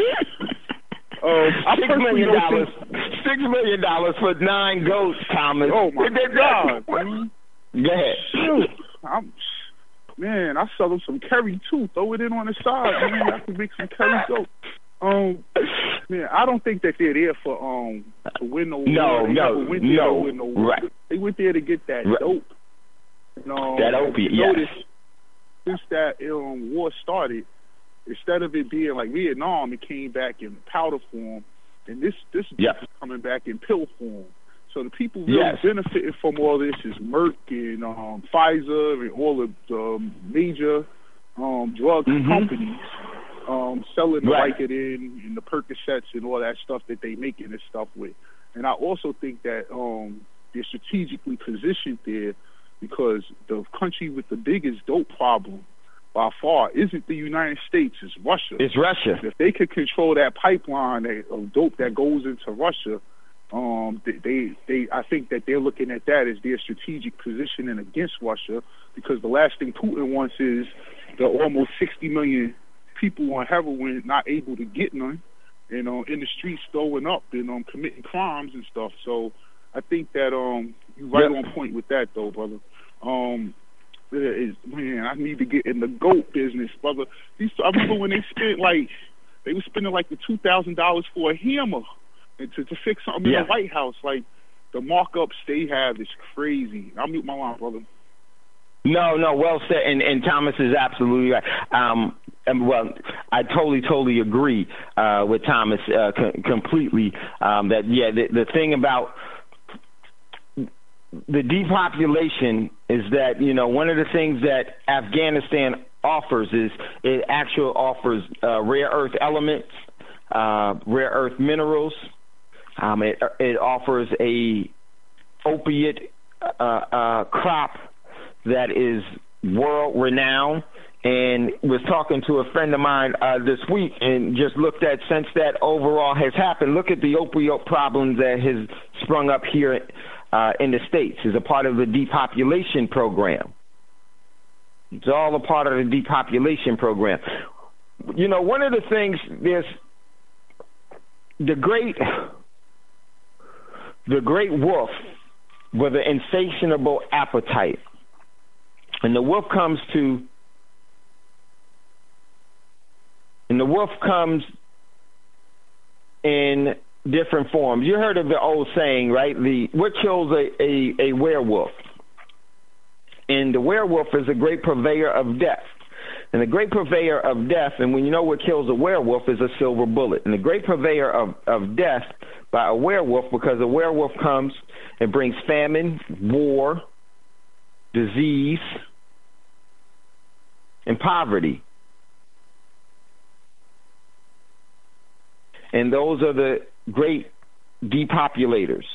Uh, six million dollars. Six million dollars for nine goats, Thomas. Oh my God! Man. Go ahead. Shoot. I'm, man, I sell them some curry too. Throw it in on the side, man. I can make some curry goat. Um, man, I don't think that they're there for um to win no war. No, they no, went there no. to win no war. Right. They went there to get that right. dope. And, um, that opiate. Yes. Notice, since that um, war started, instead of it being like Vietnam, it came back in powder form, and this this yep. is coming back in pill form. So the people really yes. benefiting from all this is Merck and um, Pfizer and all the um, major um, drug mm-hmm. companies um, selling the right. Vicodin and the Percocets and all that stuff that they making this stuff with. And I also think that um, they're strategically positioned there because the country with the biggest dope problem by far isn't the United States, it's Russia. It's Russia. If they could control that pipeline of dope that goes into Russia, um, they, they, I think that they're looking at that as their strategic positioning against Russia, because the last thing Putin wants is the almost sixty million people on heroin not able to get none, and uh, in the streets throwing up and um, committing crimes and stuff. So I think that um, you're right yep. on point with that, though, brother. Um, Is, man, I need to get in the goat business, brother. These, I remember when they spent like, they were spending like the two thousand dollars for a hammer and to, to fix something yeah. in the White House. Like, the markups they have is crazy. I'll mute my line, brother. No, no, well said, and, and Thomas is absolutely right. Um, and, well, I totally, totally agree uh, with Thomas uh, co- completely. Um, that yeah, the, the thing about the depopulation is that, you know, one of the things that Afghanistan offers is it actually offers uh, rare earth elements, uh, rare earth minerals. Um, it, it offers a opiate uh, uh, crop that is world renowned. And was talking to a friend of mine uh, this week and just looked at, since that overall has happened, look at the opioid problem that has sprung up here uh, in the States as a part of the depopulation program. It's all a part of the depopulation program. You know, one of the things, there's the great, the great wolf with an insatiable appetite. And the wolf comes to And the wolf comes in different forms. You heard of the old saying, right? The what kills a, a, a werewolf? And the werewolf is a great purveyor of death. And the great purveyor of death, and when you know what kills a werewolf, is a silver bullet. And the great purveyor of, of death by a werewolf, because a werewolf comes and brings famine, war, disease, and poverty. And those are the great depopulators.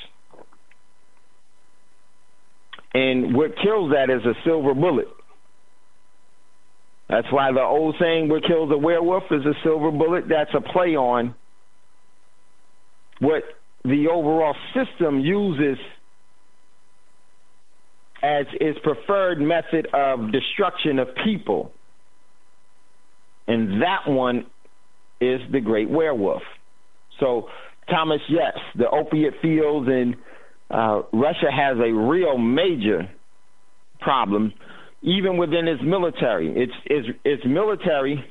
And what kills that is a silver bullet. That's why the old saying, what kills a werewolf is a silver bullet. That's a play on what the overall system uses as its preferred method of destruction of people. And that one is the great werewolf. So, Thomas, yes, the opiate fields in uh, Russia has a real major problem, even within its military. Its, its, its military,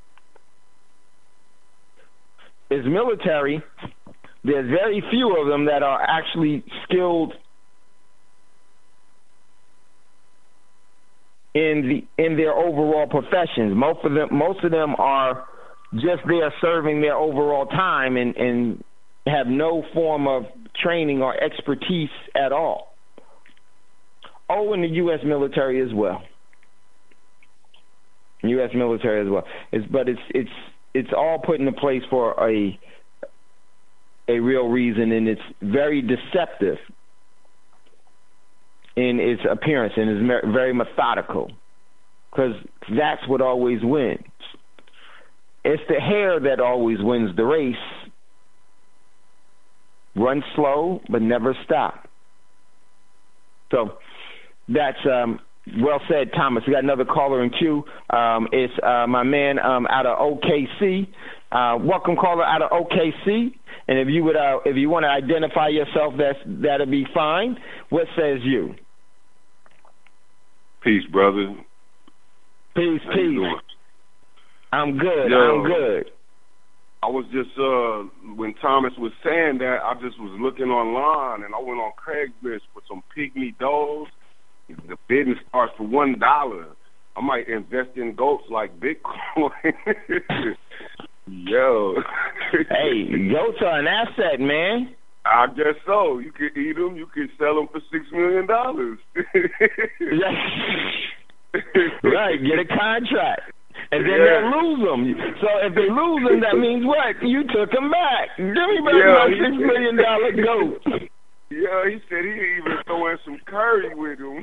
its military, there's very few of them that are actually skilled in the in their overall professions. Most of them, most of them are just there serving their overall time and, and have no form of training or expertise at all. Oh, in the U S military as well. U S military as well. It's, but it's it's it's all put into place for a a real reason, and it's very deceptive in its appearance, and is very methodical, because that's what always wins. It's the hare that always wins the race. Run slow, but never stop. So that's um, well said, Thomas. We got another caller in queue. Um, it's uh, my man um, out of O K C. Uh, welcome, caller out of O K C. And if you would, uh, if you want to identify yourself, that's that'll be fine. What says you? Peace, brother. Peace, How peace. you doing? I'm good. Yo, I'm good. I was just uh, when Thomas was saying that, I just was looking online, and I went on Craigslist for some pygmy does. The bidding starts for one dollar. I might invest in goats like Bitcoin. Yo. Hey, goats are an asset, man. I guess so. You could eat them. You could sell them for six million dollars. Right. Get a contract, and then Yeah. they'll lose them. So if they lose them, that means what? You took them back. Give me back Yeah, my he- six million dollar goat. Yeah, he said he even throw in some curry with him.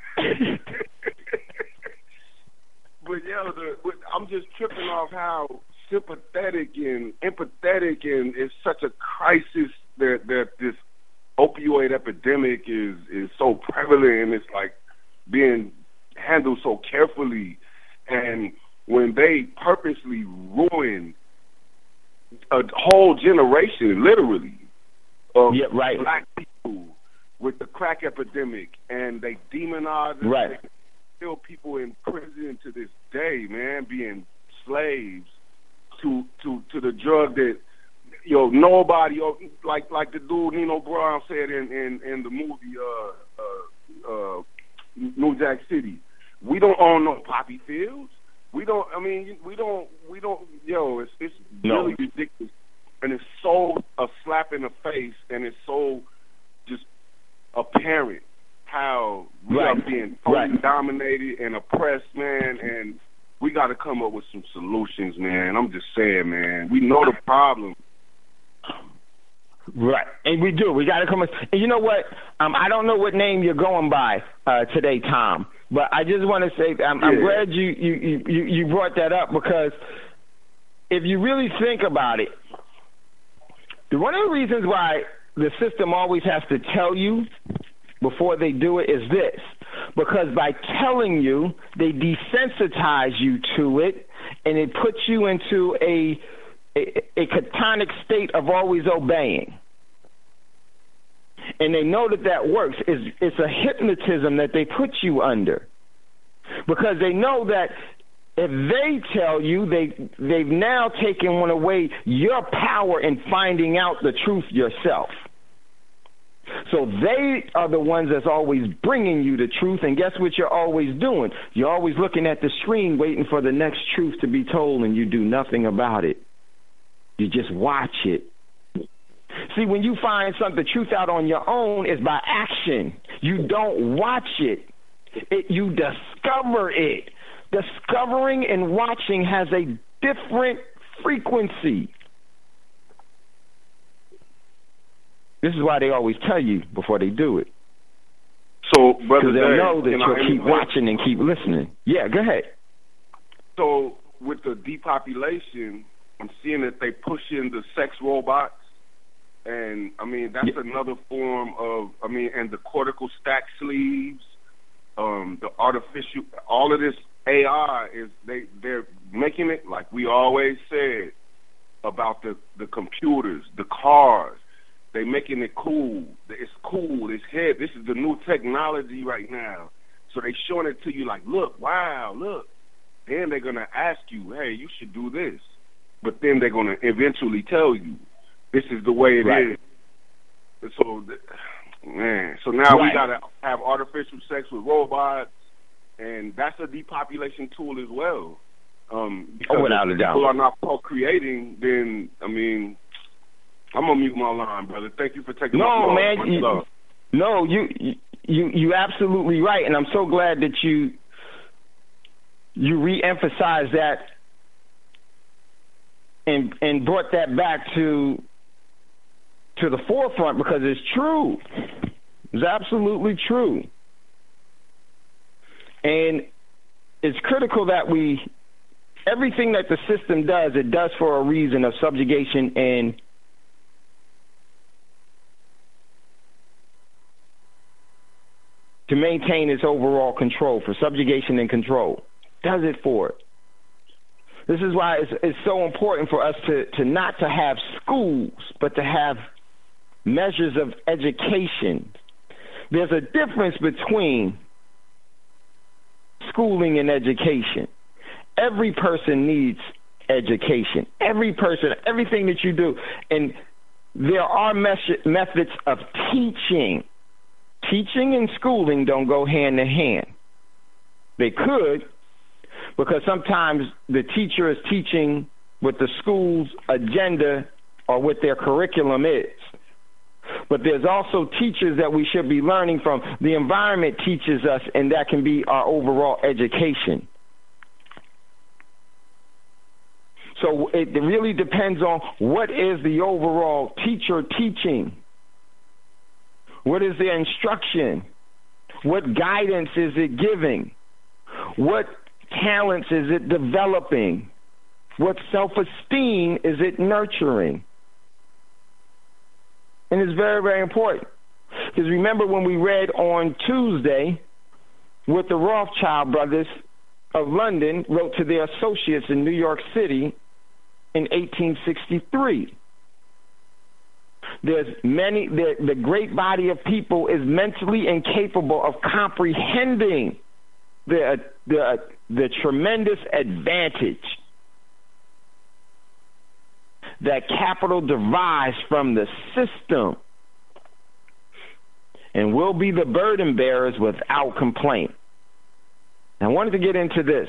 But yeah, the, but I'm just tripping off how sympathetic and empathetic, and it's such a crisis that that this opioid epidemic is is so prevalent, and it's like being handled so carefully. And when they purposely ruin a whole generation, literally, of Yeah, right. black people with the crack epidemic, and they demonize them, Right. they still people in prison to this day, man, being slaves to to to the drug that, you know, nobody, like like the dude Nino Brown said in in, in the movie uh, uh, uh, New Jack City. We don't own no poppy fields. We don't. I mean, we don't. We don't. Yo, it's it's No. really ridiculous, and it's so a slap in the face, and it's so just apparent how we Right. are being totally Right. dominated and oppressed, man. And we got to come up with some solutions, man. I'm just saying, man. We know the problem. Right, and we do. We got to come. And you know what? Um, I don't know what name you're going by uh, today, Tom. But I just want to say I'm, I'm Yeah. glad you, you, you, you brought that up, because if you really think about it, the- one of the reasons why the system always has to tell you before they do it is this. Because by telling you, they desensitize you to it, and it puts you into a a, a catonic state of always obeying. And they know that that works. It's, it's a hypnotism that they put you under, because they know that if they tell you, they, they've now taken one away your power in finding out the truth yourself. So they are the ones that's always bringing you the truth, and guess what you're always doing? You're always looking at the screen waiting for the next truth to be told, and you do nothing about it. You just watch it. See, when you find some the truth out on your own, is by action. You don't watch it. It you discover it. Discovering and watching has a different frequency. This is why they always tell you before they do it. So, brother, because they'll know that you you'll keep watching and keep listening. Yeah, go ahead. So, with the depopulation, I'm seeing that they push in the sex robots, and I mean that's yeah. another form of. I mean, and the cortical stack sleeves, um, the artificial, all of this A I is they they're making it like we always said about the the computers, the cars. They making it cool. It's cool. It's hip. This is the new technology right now. So they showing it to you like, look, wow, look. Then they're gonna ask you, hey, you should do this. But then they're gonna eventually tell you, this is the way it right. is. So, man. So now right. we gotta have artificial sex with robots, and that's a depopulation tool as well. Um, because oh, without if a doubt. people are not procreating, then I mean. I'm gonna mute my line, brother. Thank you for taking no, my call. Man, you, no, you you you absolutely right, and I'm so glad that you you re-emphasized that and and brought that back to to the forefront because it's true. It's absolutely true, and it's critical that we everything that the system does, it does for a reason of subjugation and to maintain its overall control, for subjugation and control. Does it for it. This is why it's, it's so important for us to, to not to have schools, but to have measures of education. There's a difference between schooling and education. Every person needs education. Every person, everything that you do. And there are mes- methods of teaching. Teaching and schooling don't go hand in hand. They could, because sometimes the teacher is teaching what the school's agenda or what their curriculum is. But there's also teachers that we should be learning from. The environment teaches us, and that can be our overall education. So it really depends on what is the overall teacher teaching. What is their instruction? What guidance is it giving? What talents is it developing? What self-esteem is it nurturing? And it's very, very important. Because remember when we read on Tuesday what the Rothschild brothers of London wrote to their associates in New York City in eighteen sixty-three. There's many, the, the great body of people is mentally incapable of comprehending the, the, the tremendous advantage that capital derives from the system and will be the burden bearers without complaint. I wanted to get into this.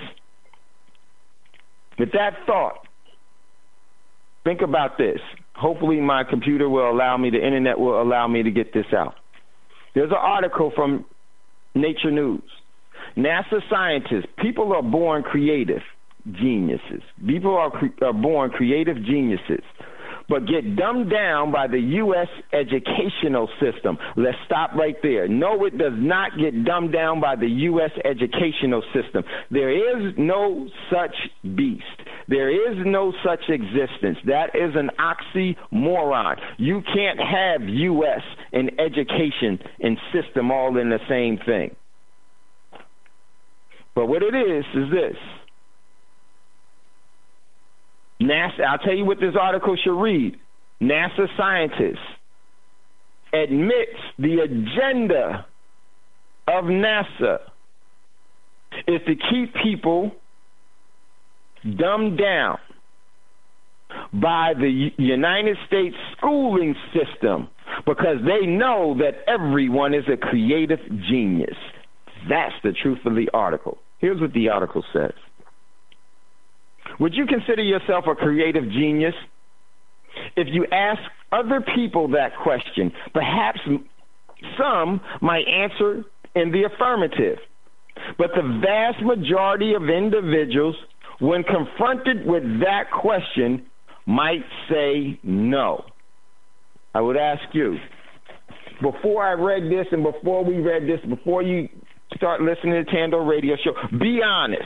With that thought, think about this. Hopefully my computer will allow me, the internet will allow me to get this out. There's an article from Nature News. NASA scientists, people are born creative geniuses. People are, cre- are born creative geniuses, but get dumbed down by the U S educational system. Let's stop right there. No, it does not get dumbed down by the U S educational system. There is no such beast. There is no such existence. That is an oxymoron. You can't have U S and education and system all in the same thing. But what it is, is this. NASA, I'll tell you what this article should read. NASA scientists admits the agenda of NASA is to keep people dumbed down by the United States schooling system because they know that everyone is a creative genius. That's the truth of the article. Here's what the article says. Would you consider yourself a creative genius? If you ask other people that question, perhaps some might answer in the affirmative. But the vast majority of individuals, when confronted with that question, might say no. I would ask you, before I read this and before we read this, before you start listening to Tando Radio Show, be honest.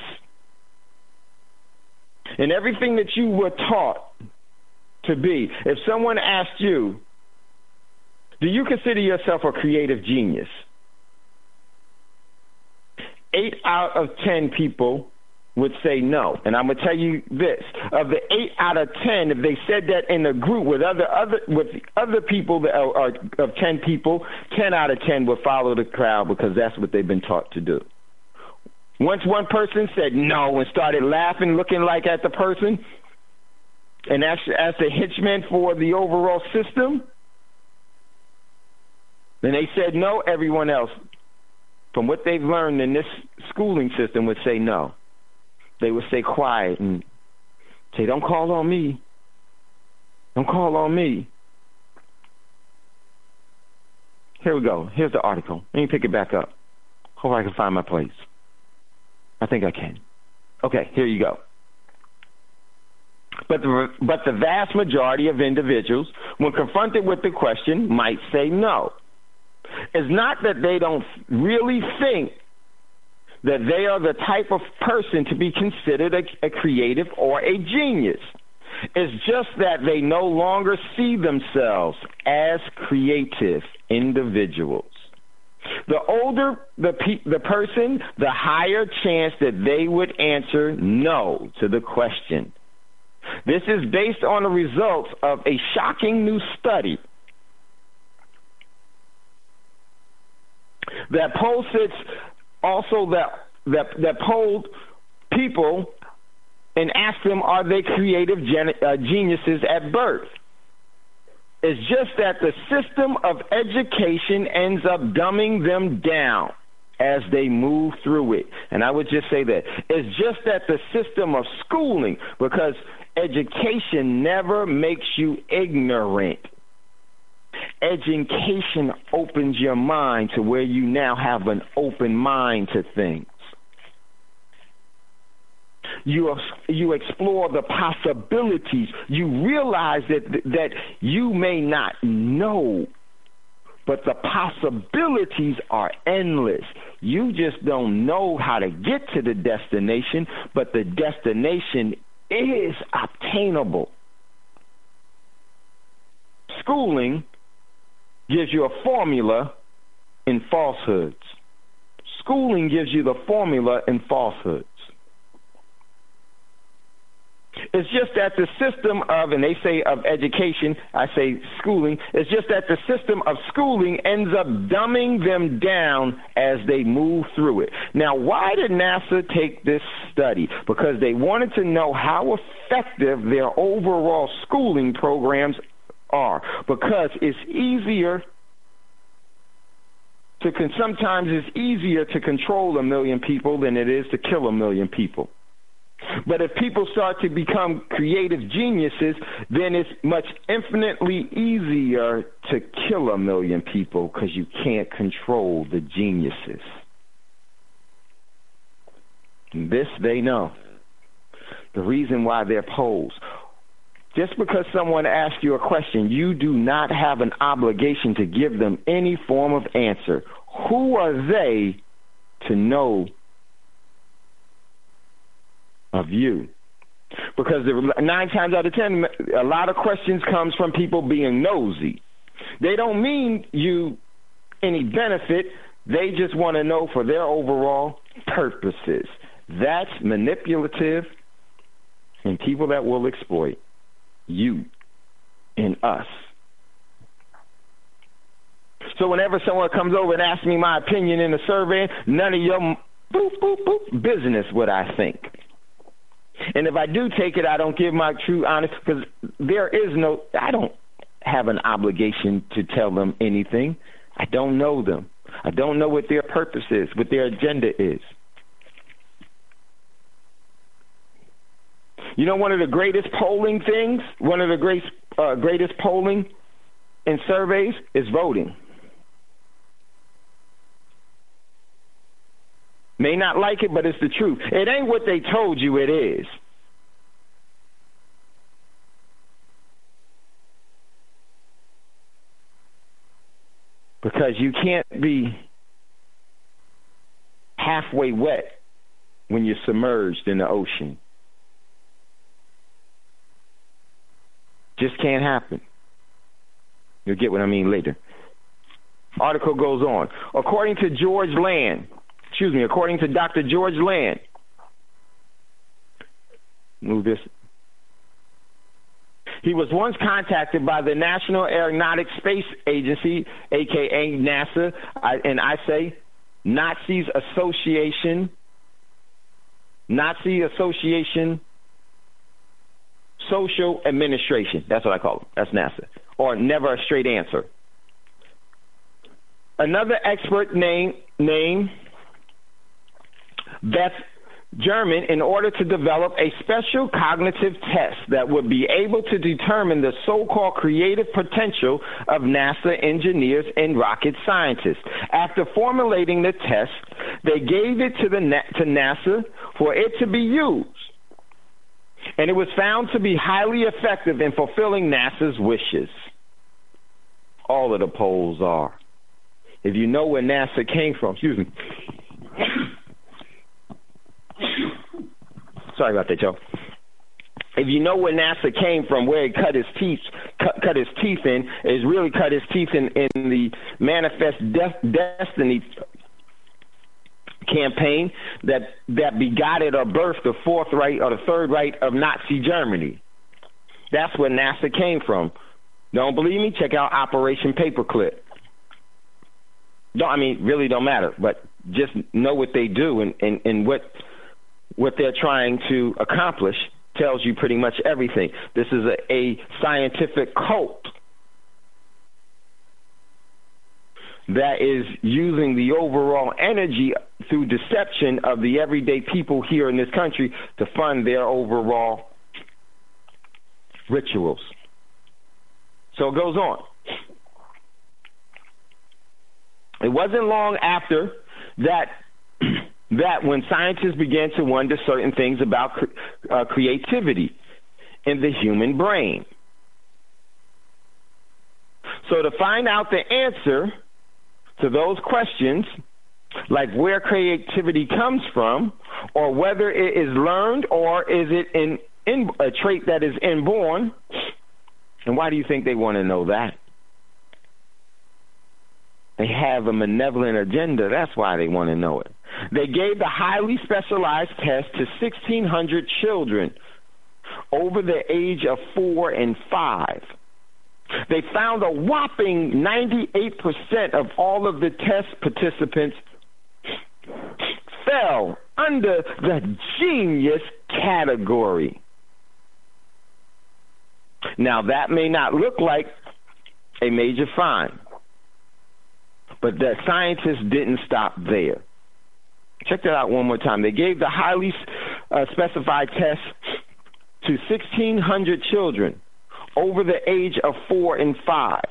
And everything that you were taught to be, if someone asked you, do you consider yourself a creative genius? Eight out of ten people would say no. And I'm going to tell you this. Of the eight out of ten, if they said that in a group with other other with other people that are, are of ten people, ten out of ten would follow the crowd because that's what they've been taught to do. Once one person said no and started laughing, looking like at the person, and as, as the henchman for the overall system, then they said no, everyone else, from what they've learned in this schooling system, would say no. They would stay quiet and say, don't call on me. Don't call on me. Here we go. Here's the article. Let me pick it back up. Hope I can find my place. I think I can. Okay, here you go. But the, but the vast majority of individuals, when confronted with the question, might say no. It's not that they don't really think that they are the type of person to be considered a, a creative or a genius. It's just that they no longer see themselves as creative individuals. The older the pe- the person, the higher chance that they would answer no to the question. This is based on the results of a shocking new study that polls its also that that that polled people and asked them, are they creative gen- uh, geniuses at birth? It's just that the system of education ends up dumbing them down as they move through it. And I would just say that it's just that the system of schooling, because education never makes you ignorant. Education opens your mind to where you now have an open mind to things. You you explore the possibilities. You realize that that you may not know, but the possibilities are endless. You just don't know how to get to the destination, but the destination is obtainable. Schooling gives you a formula in falsehoods. Schooling gives you the formula in falsehoods. It's just that the system of, and they say of education, I say schooling, it's just that the system of schooling ends up dumbing them down as they move through it. Now, why did NASA take this study? Because they wanted to know how effective their overall schooling programs are. Because it's easier to, sometimes it's easier to control a million people than it is to kill a million people. But if people start to become creative geniuses, then it's much infinitely easier to kill a million people because you can't control the geniuses. And this they know. The reason why they're posed. Just because someone asks you a question, you do not have an obligation to give them any form of answer. Who are they to know of you? Because nine times out of ten, a lot of questions comes from people being nosy. They don't mean you any benefit. They just want to know for their overall purposes. That's manipulative and people that will exploit you and us. So whenever someone comes over and asks me my opinion in a survey, none of your boop, boop, boop business what I think. And if I do take it, I don't give my true honest, because there is no, I don't have an obligation to tell them anything. I don't know them. I don't know what their purpose is, what their agenda is. You know, one of the greatest polling things, one of the great, uh, greatest polling in surveys is voting. May not like it, but it's the truth. It ain't what they told you it is. Because you can't be halfway wet when you're submerged in the ocean. Just can't happen. You'll get what I mean later. Article goes on. According to George Land, excuse me, according to Doctor George Land, move this. He was once contacted by the National Aeronautics Space Agency, a k a. NASA, I, and I say Nazis Association, Nazi Association Social Administration. That's what I call them. That's NASA. Or never a straight answer. Another expert named name Beth German, in order to develop a special cognitive test that would be able to determine the so-called creative potential of NASA engineers and rocket scientists. After formulating the test, they gave it to the to NASA for it to be used. And it was found to be highly effective in fulfilling NASA's wishes. All of the polls are. If you know where NASA came from, excuse me. Sorry about that, y'all. If you know where NASA came from, where it cut his teeth, cut, cut his teeth in, is really cut his teeth in, in the Manifest De- Destiny campaign that that begotten or birthed the Fourth Reich or the Third Reich of Nazi Germany. That's where NASA came from. Don't believe me? Check out Operation Paperclip. Don't I mean really don't matter, but just know what they do and, and, and what what they're trying to accomplish tells you pretty much everything. This is a, a scientific cult that is using the overall energy through deception of the everyday people here in this country to fund their overall rituals. So it goes on. It wasn't long after that that when scientists began to wonder certain things about uh, creativity in the human brain. So to find out the answer to those questions, like where creativity comes from, or whether it is learned, or is it in, in a trait that is inborn, and why do you think they want to know that? They have a malevolent agenda. That's why they want to know it. They gave the highly specialized test to sixteen hundred children over the age of four and five. They found a whopping ninety-eight percent of all of the test participants fell under the genius category. Now, that may not look like a major find, but the scientists didn't stop there. Check that out one more time. They gave the highly uh, specified test to sixteen hundred children over the age of four and five.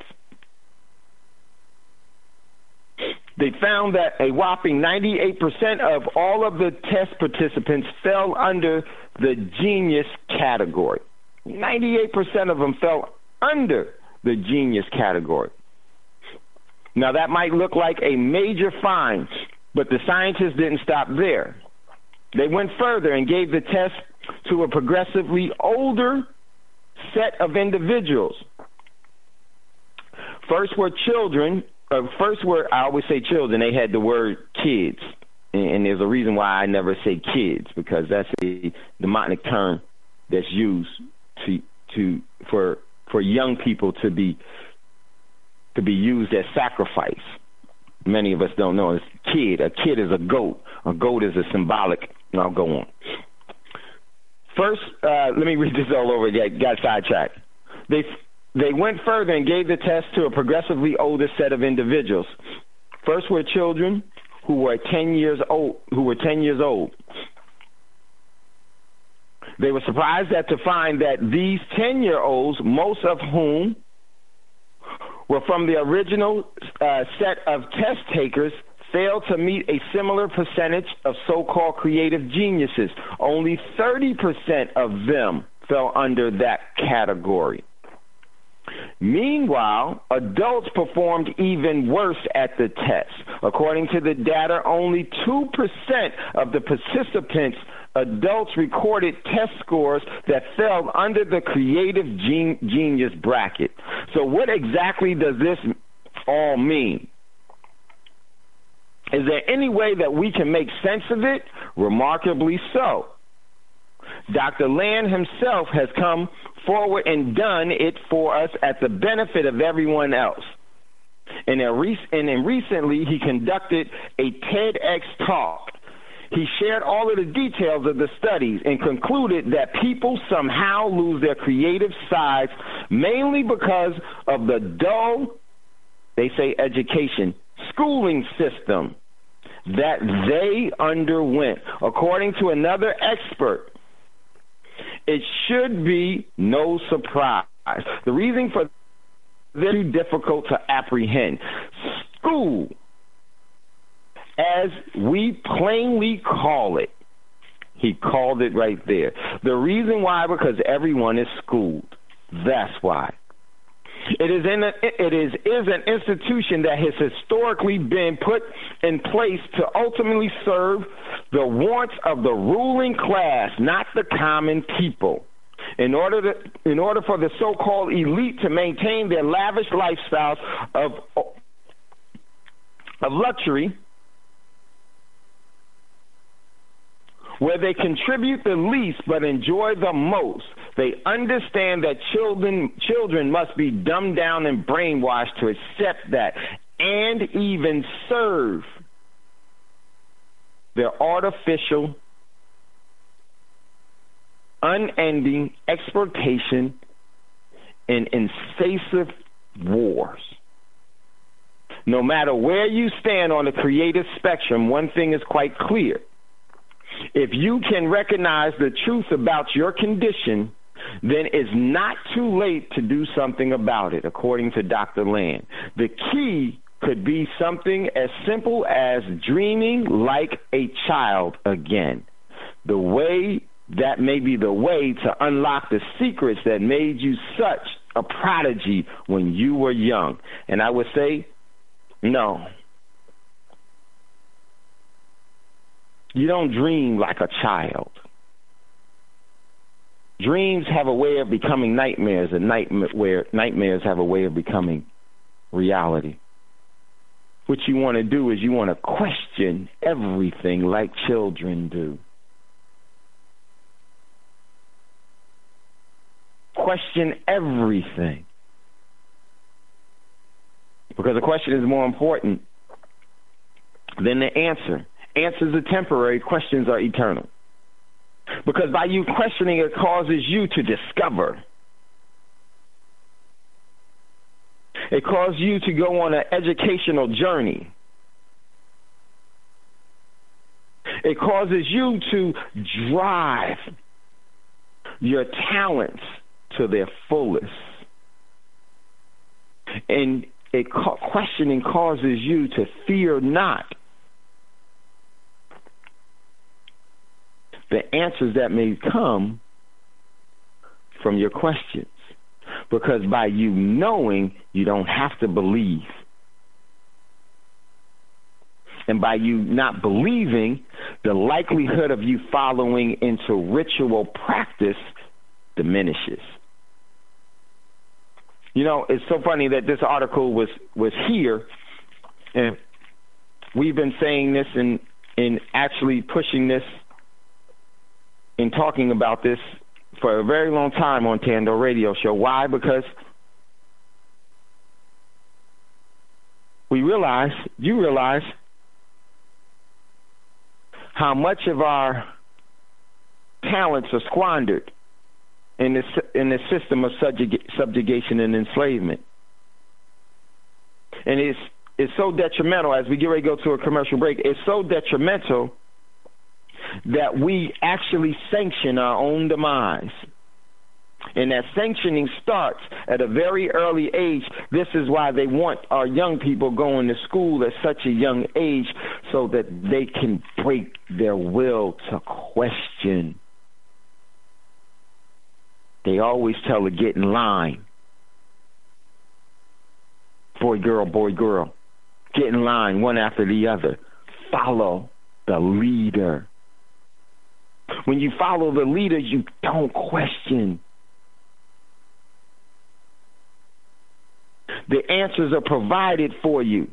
They found that a whopping ninety-eight percent of all of the test participants fell under the genius category. ninety-eight percent of them fell under the genius category. Now, that might look like a major find, but the scientists didn't stop there. They went further and gave the test to a progressively older set of individuals. First were children. Uh, first were, I always say children. They had the word kids. And, and there's a reason why I never say kids, because that's a demonic term that's used to to for for young people to be to be used as sacrifice. Many of us don't know. It's kid. A kid is a goat. A goat is a symbolic. And I'll go on. First, uh, let me read this all over again. Got sidetracked. They they went further and gave the test to a progressively older set of individuals. First were children who were ten years old. Who were ten years old. They were surprised at to find that these ten-year-olds, most of whom were from the original uh, set of test takers, failed to meet a similar percentage of so-called creative geniuses. Only thirty percent of them fell under that category. Meanwhile, adults performed even worse at the test. According to the data, only two percent of the participants, adults, recorded test scores that fell under the creative gen- genius bracket. So what exactly does this all mean? Is there any way that we can make sense of it? Remarkably so. Doctor Land himself has come forward and done it for us at the benefit of everyone else. And, rec- and then recently he conducted a TEDx talk. He shared all of the details of the studies and concluded that people somehow lose their creative sides mainly because of the dull, they say education, schooling system that they underwent. According to another expert, it should be no surprise. The reason for this is difficult to apprehend. School, as we plainly call it, he called it right there. The reason why, because everyone is schooled. That's why. It is in a, it is is an institution that has historically been put in place to ultimately serve the wants of the ruling class, not the common people. In order to, in order for the so-called elite to maintain their lavish lifestyles of of luxury, where they contribute the least but enjoy the most, they understand that children children must be dumbed down and brainwashed to accept that and even serve their artificial, unending exploitation and incisive wars. No matter where you stand on the creative spectrum, one thing is quite clear. If you can recognize the truth about your condition, then it's not too late to do something about it, according to Doctor Land. The key could be something as simple as dreaming like a child again. The way that may be the way to unlock the secrets that made you such a prodigy when you were young. And I would say, no. You don't dream like a child. Dreams have a way of becoming nightmares, and nightmare, nightmares have a way of becoming reality. What you want to do is you want to question everything like children do. Question everything. Because the question is more important than the answer. Answers are temporary, questions are eternal. Because by you questioning, it causes you to discover. It causes you to go on an educational journey. It causes you to drive your talents to their fullest. And it questioning causes you to fear not the answers that may come from your questions. Because by you knowing, you don't have to believe. And by you not believing, the likelihood of you following into ritual practice diminishes. You know, it's so funny that this article was, was here, and we've been saying this and, and actually pushing this and talking about this for a very long time on Tando Radio Show. Why? Because we realize, you realize, how much of our talents are squandered in this in this system of subjug- subjugation and enslavement. And it's it's so detrimental, as we get ready to go to a commercial break, it's so detrimental that we actually sanction our own demise. And that sanctioning starts at a very early age. This is why they want our young people going to school at such a young age, so that they can break their will to question. They always tell her, get in line. boy, girl, boy, girl. Get in line one after the other. Follow the leader. When you follow the leader, you don't question. The answers are provided for you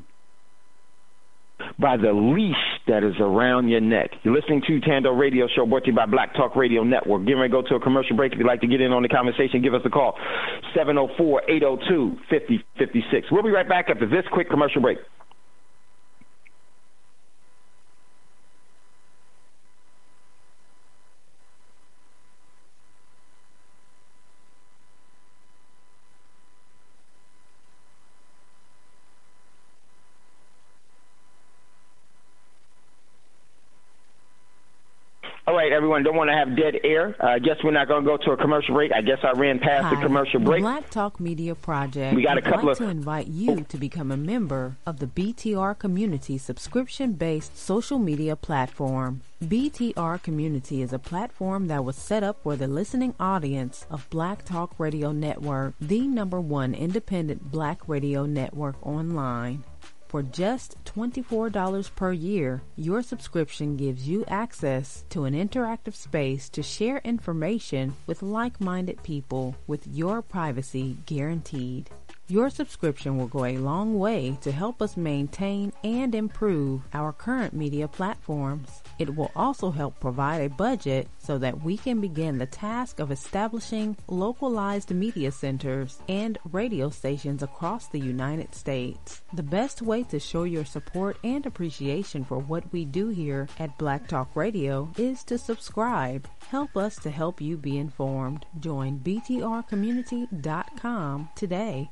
by the leash that is around your neck. You're listening to Tando Radio Show, brought to you by Black Talk Radio Network. Getting ready to go to a commercial break. If you'd like to get in on the conversation, give us a call, seven oh four, eight oh two, five oh five six. We'll be right back after this quick commercial break. All right, everyone, don't want to have dead air. I uh, guess we're not going to go to a commercial break. I guess I ran past Hi, the commercial break. The Black Talk Media Project we got a couple would like of... to invite you to become a member of the B T R Community subscription-based social media platform. B T R Community is a platform that was set up for the listening audience of Black Talk Radio Network, the number one independent black radio network online. For just twenty-four dollars per year, your subscription gives you access to an interactive space to share information with like-minded people with your privacy guaranteed. Your subscription will go a long way to help us maintain and improve our current media platforms. It will also help provide a budget so that we can begin the task of establishing localized media centers and radio stations across the United States. The best way to show your support and appreciation for what we do here at Black Talk Radio is to subscribe. Help us to help you be informed. Join B T R community dot com today.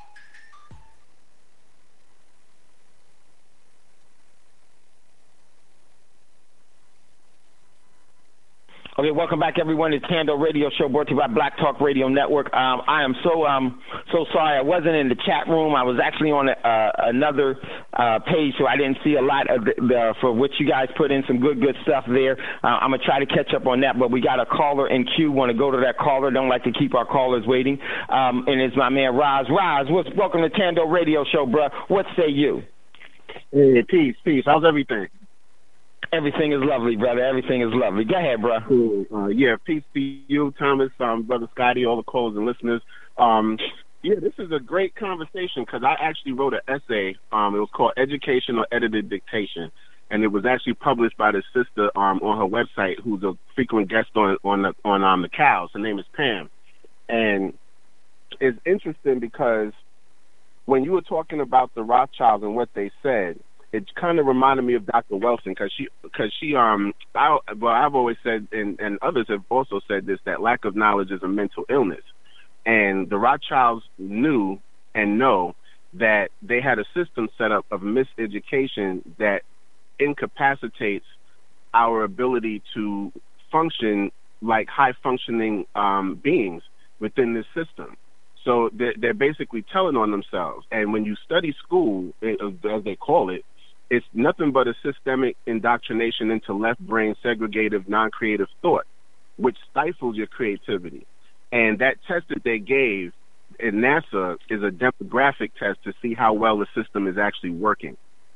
Okay, welcome back, everyone. It's Tando Radio Show, brought to you by Black Talk Radio Network. Um, I am so um so sorry I wasn't in the chat room. I was actually on a, uh, another uh, page, so I didn't see a lot of the, the for which you guys put in some good good stuff there. Uh, I'm gonna try to catch up on that, but we got a caller in queue. Want to go to that caller? Don't like to keep our callers waiting. Um, and it's my man Roz. Roz, what's, welcome to Tando Radio Show, bro. What say you? Hey, peace, peace. How's everything? Everything is lovely, brother. Everything is lovely. Go ahead, bro. Cool. Uh, yeah, peace to you, Thomas, um, Brother Scotty, all the callers and listeners. Um, yeah, this is a great conversation because I actually wrote an essay. Um, it was called Education or Edited Dictation, and it was actually published by the sister um, on her website, who's a frequent guest on on the, on um, the Cows. Her name is Pam, and it's interesting because when you were talking about the Rothschilds and what they said, it kind of reminded me of Doctor Wilson because she, because she, um, I, well, I've always said, and, and others have also said this, that lack of knowledge is a mental illness. And the Rothschilds knew and know that they had a system set up of miseducation that incapacitates our ability to function like high-functioning um, beings within this system. So they're, they're basically telling on themselves. And when you study school, as they call it, it's nothing but a systemic indoctrination into left-brain segregative, non-creative thought, which stifles your creativity. And that test that they gave in NASA is a demographic test to see how well the system is actually working.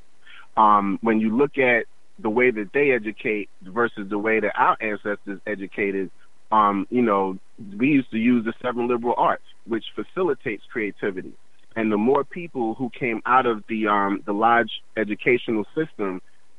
Um, when you look at the way that they educate versus the way that our ancestors educated, um, you know, we used to use the seven liberal arts, which facilitates creativity. And the more people who came out of the um, the large educational system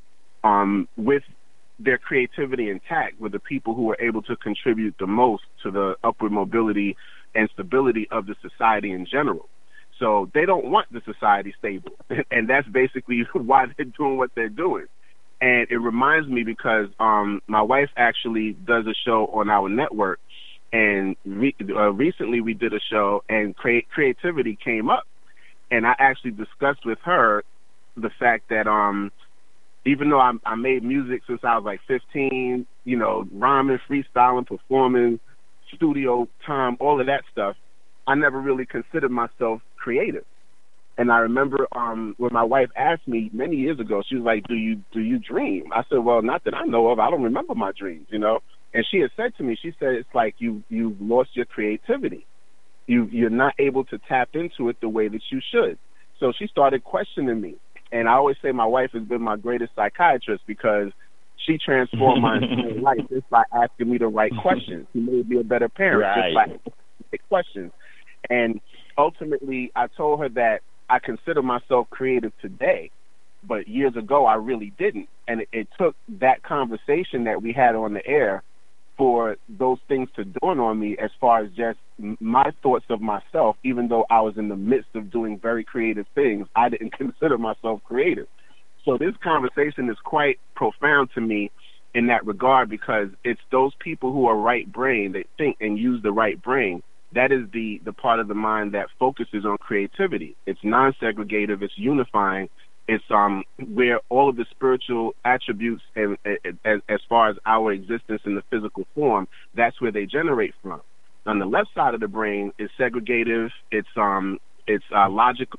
um, with their creativity intact were the people who were able to contribute the most to the upward mobility and stability of the society in general. So they don't want the society stable. And that's basically why they're doing what they're doing. And it reminds me because um, my wife actually does a show on our network. And re- uh, recently we did a show and cre- creativity came up. And I actually discussed with her the fact that um, even though I, I made music since I was like fifteen, you know, rhyming, freestyling, performing, studio time, all of that stuff, I never really considered myself creative. And I remember um, when my wife asked me many years ago, she was like, do you do you dream? I said, well, not that I know of. I don't remember my dreams, you know. And she had said to me, she said, it's like you, you've lost your creativity. You, you're not able to tap into it the way that you should. So she started questioning me. And I always say my wife has been my greatest psychiatrist because she transformed my entire life just by asking me the right questions. She made me a better parent Right. just by asking the questions. And ultimately, I told her that I consider myself creative today, but years ago I really didn't. And it, it took that conversation that we had on the air for those things to dawn on me as far as just my thoughts of myself. Even though I was in the midst of doing very creative things, I didn't consider myself creative. So this conversation is quite profound to me in that regard, because it's those people who are right brain, that think and use the right brain. That is the, the part of the mind that focuses on creativity. It's non-segregative, it's unifying, it's um where all of the spiritual attributes and, and as, as far as our existence in the physical form, that's where they generate from. On the left side of the brain is segregative, it's um it's uh, logical,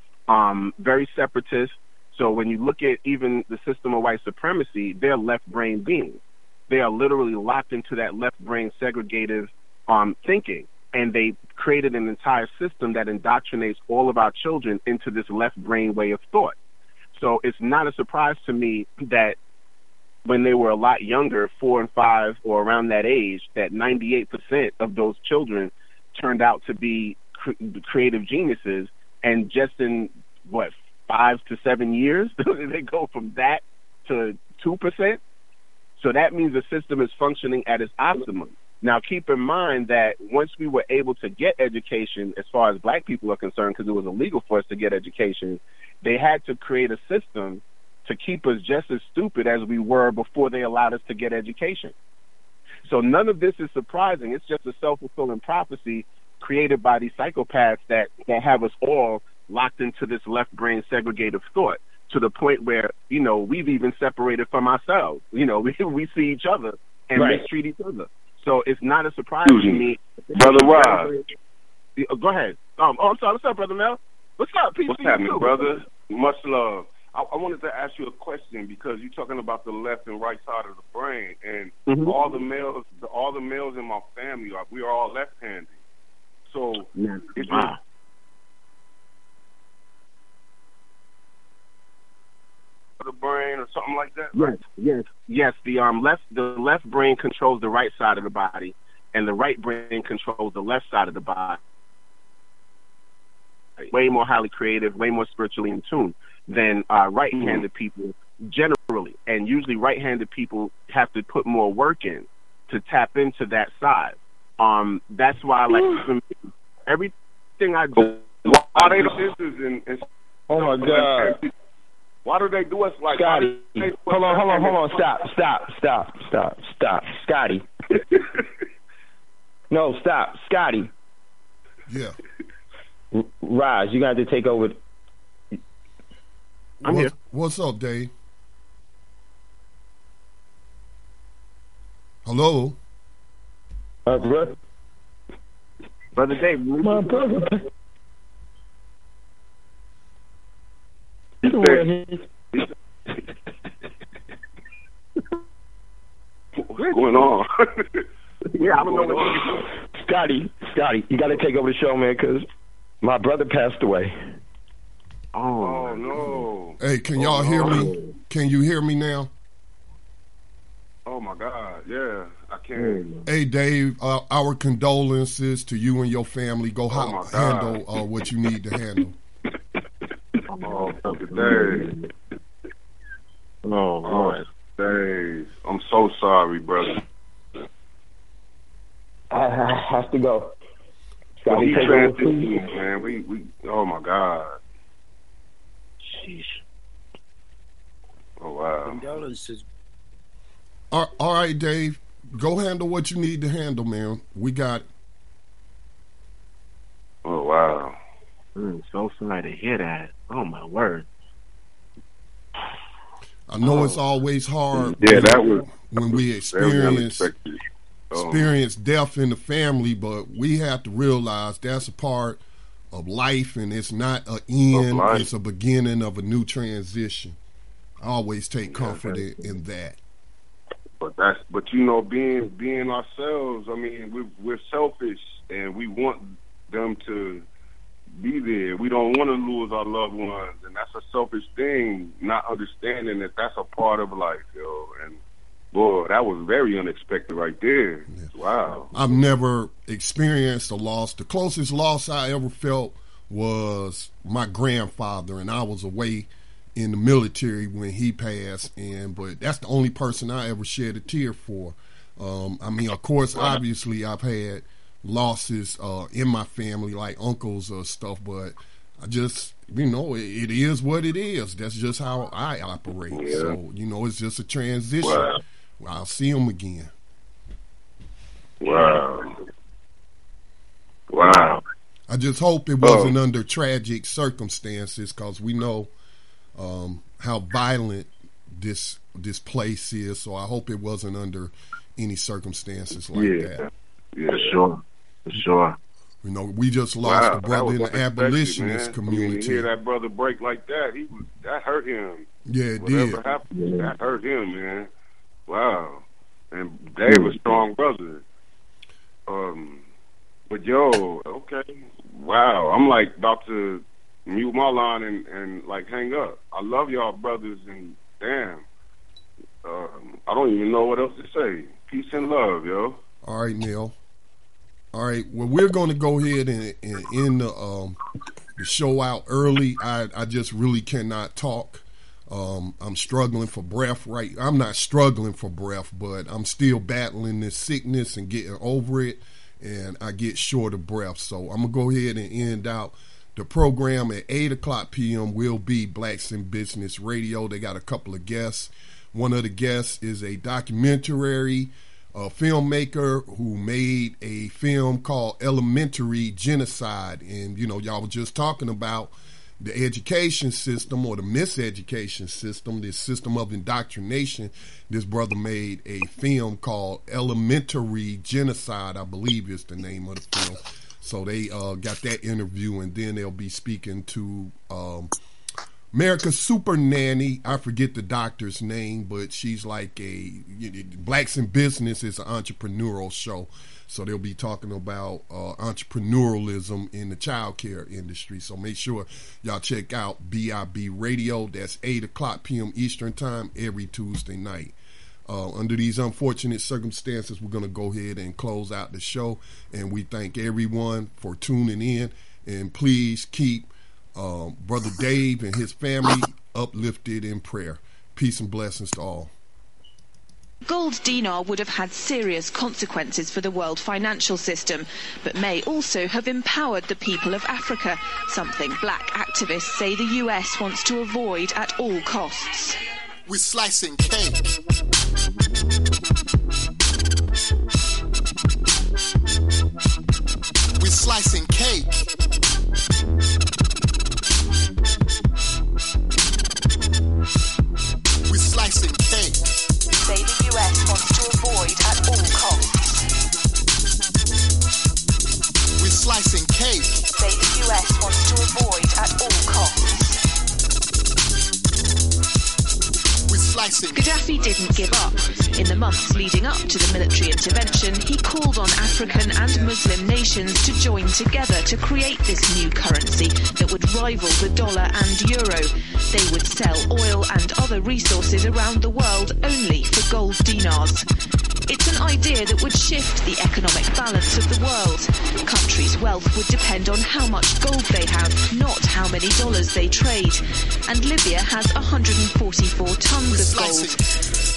um very separatist. So when you look at even the system of white supremacy, they're left brain beings. They are literally locked into that left brain segregative um, thinking, and they created an entire system that indoctrinates all of our children into this left brain way of thought. So it's not a surprise to me that when they were a lot younger, four and five or around that age, that ninety-eight percent of those children turned out to be cr- creative geniuses, and just in, what, five to seven years, they go from that to two percent. So that means the system is functioning at its optimum. Now, keep in mind that once we were able to get education, as far as black people are concerned, because it was illegal for us to get education, they had to create a system to keep us just as stupid as we were before they allowed us to get education. So none of this is surprising. It's just a self-fulfilling prophecy created by these psychopaths that, that have us all locked into this left brain segregative thought, to the point where, you know, we've even separated from ourselves. You know, we we see each other and Right. mistreat each other. So it's not a surprise to me. Brother Rob. Go ahead. Um, oh, I'm sorry. What's up, Brother Mel? What's up, P C? What's happening, brother? Much love. I, I wanted to ask you a question, because you're talking about the left and right side of the brain, and Mhm. all the males, all the males in my family, are, we are all left-handed. So, Yeah. is Wow. the brain or something like that? Yes, yes, yes. The um left the left brain controls the right side of the body, and the right brain controls the left side of the body. Way more highly creative, way more spiritually in tune than uh, right-handed people generally, and usually right-handed people have to put more work in to tap into that side. Um, that's why, like, even everything I do, Why are they the sisters in, in Oh my God. Why do they do us like Scotty, why do they do us hold on, hold on, like- hold on, stop, stop, stop, stop, stop, Scotty. No, stop, Scotty. Yeah. R- Raj, you got to take over. I'm What- here. What's up, Dave? Hello? Uh, bro. Brother Dave. My brother. What's going on? Yeah, I don't know What's going what on? Scotty, Scotty, you got to take over the show, man, because my brother passed away. Oh no! Hey, can y'all hear me? Can you hear me now? Oh my God! Yeah, I can. Hey, Dave, uh, our condolences to you and your family. Go Oh, ho- my God. handle uh, what you need to handle. Oh, Dave. Oh, Oh, Lord. Dave. I'm so sorry, brother. I, I have to go. Well, Scotty, he take over, please. transitioned, man. We, we, oh my God. Sheesh. Oh wow. Condolences. All all right, Dave, go handle what you need to handle, man. We got it. Oh wow. I'm so sorry to hear that. Oh, my word. I know it's always hard Yeah, when, that was when we very experience unexpected. Oh, experience death in the family, but we have to realize that's a part of life, and it's not an end, life. it's a beginning of a new transition. I always take comfort in, in that. But that's but you know, being being ourselves. I mean, we we're selfish, and we want them to be there. We don't want to lose our loved ones, and that's a selfish thing, not understanding that that's a part of life, yo. And, boy, that was very unexpected right there. Yeah. Wow. I've never experienced a loss. The closest loss I ever felt was my grandfather, and I was away in the military when he passed, and but that's the only person I ever shed a tear for. Um, I mean, of course, obviously, I've had losses uh, in my family, like uncles or stuff, but I just, you know, it, it is what it is. That's just how I operate. Yeah. So, you know, it's just a transition. Wow. I'll see them again. Wow. Wow. I just hope it wasn't oh. under tragic circumstances, because we know um, how violent this this place is. So I hope it wasn't under any circumstances like yeah. that. Yeah, sure. For sure. You know, we just lost wow, a brother in the abolitionist man. community. I mean, to hear that brother break like that, he was, that hurt him. Yeah, it Whatever did. happened, yeah. that hurt him, man. Wow. And Dave was a strong brother. Um, but yo, okay, wow. I'm like about to mute my line and, and like hang up. I love y'all brothers, and damn, um, I don't even know what else to say. Peace and love, yo. All right, Neil. All right, well, we're going to go ahead and, and end the, um, the show out early. I, I just really cannot talk. Um, I'm struggling for breath right. I'm not struggling for breath, but I'm still battling this sickness and getting over it, and I get short of breath. So I'm going to go ahead and end out the program at eight o'clock p.m. will be Blacks in Business Radio. They got a couple of guests. One of the guests is a documentary a filmmaker who made a film called Elementary Genocide. And, you know, y'all were just talking about the education system, or the miseducation system, this system of indoctrination. This brother made a film called Elementary Genocide, I believe is the name of the film. So they uh, got that interview, and then they'll be speaking to um, America's Super Nanny. I forget the doctor's name, but she's like a, you know, Blacks in Business is an entrepreneurial show. So they'll be talking about uh, entrepreneurialism in the child care industry. So make sure y'all check out B I B Radio. That's eight o'clock p.m. Eastern Time every Tuesday night. Uh, under these unfortunate circumstances, we're going to go ahead and close out the show. And we thank everyone for tuning in. And please keep uh, Brother Dave and his family uplifted in prayer. Peace and blessings to all. Gold dinar would have had serious consequences for the world financial system, but may also have empowered the people of Africa, something black activists say the U S wants to avoid at all costs. We're slicing cake. We're slicing cake. We're slicing cake. Say the U S wants to avoid at all costs. We're slicing cake. Say the U S wants to avoid at all costs. We're slicing. Gaddafi didn't give up. In the months leading up to the military intervention, he called on African and Muslim nations to join together to create this new currency that would rival the dollar and euro. They would sell oil and other resources around the world only for gold dinars. It's an idea that would shift the economic balance of the world. Countries' wealth would depend on how much gold they have, not how many dollars they trade. And Libya has one hundred forty-four tons of gold.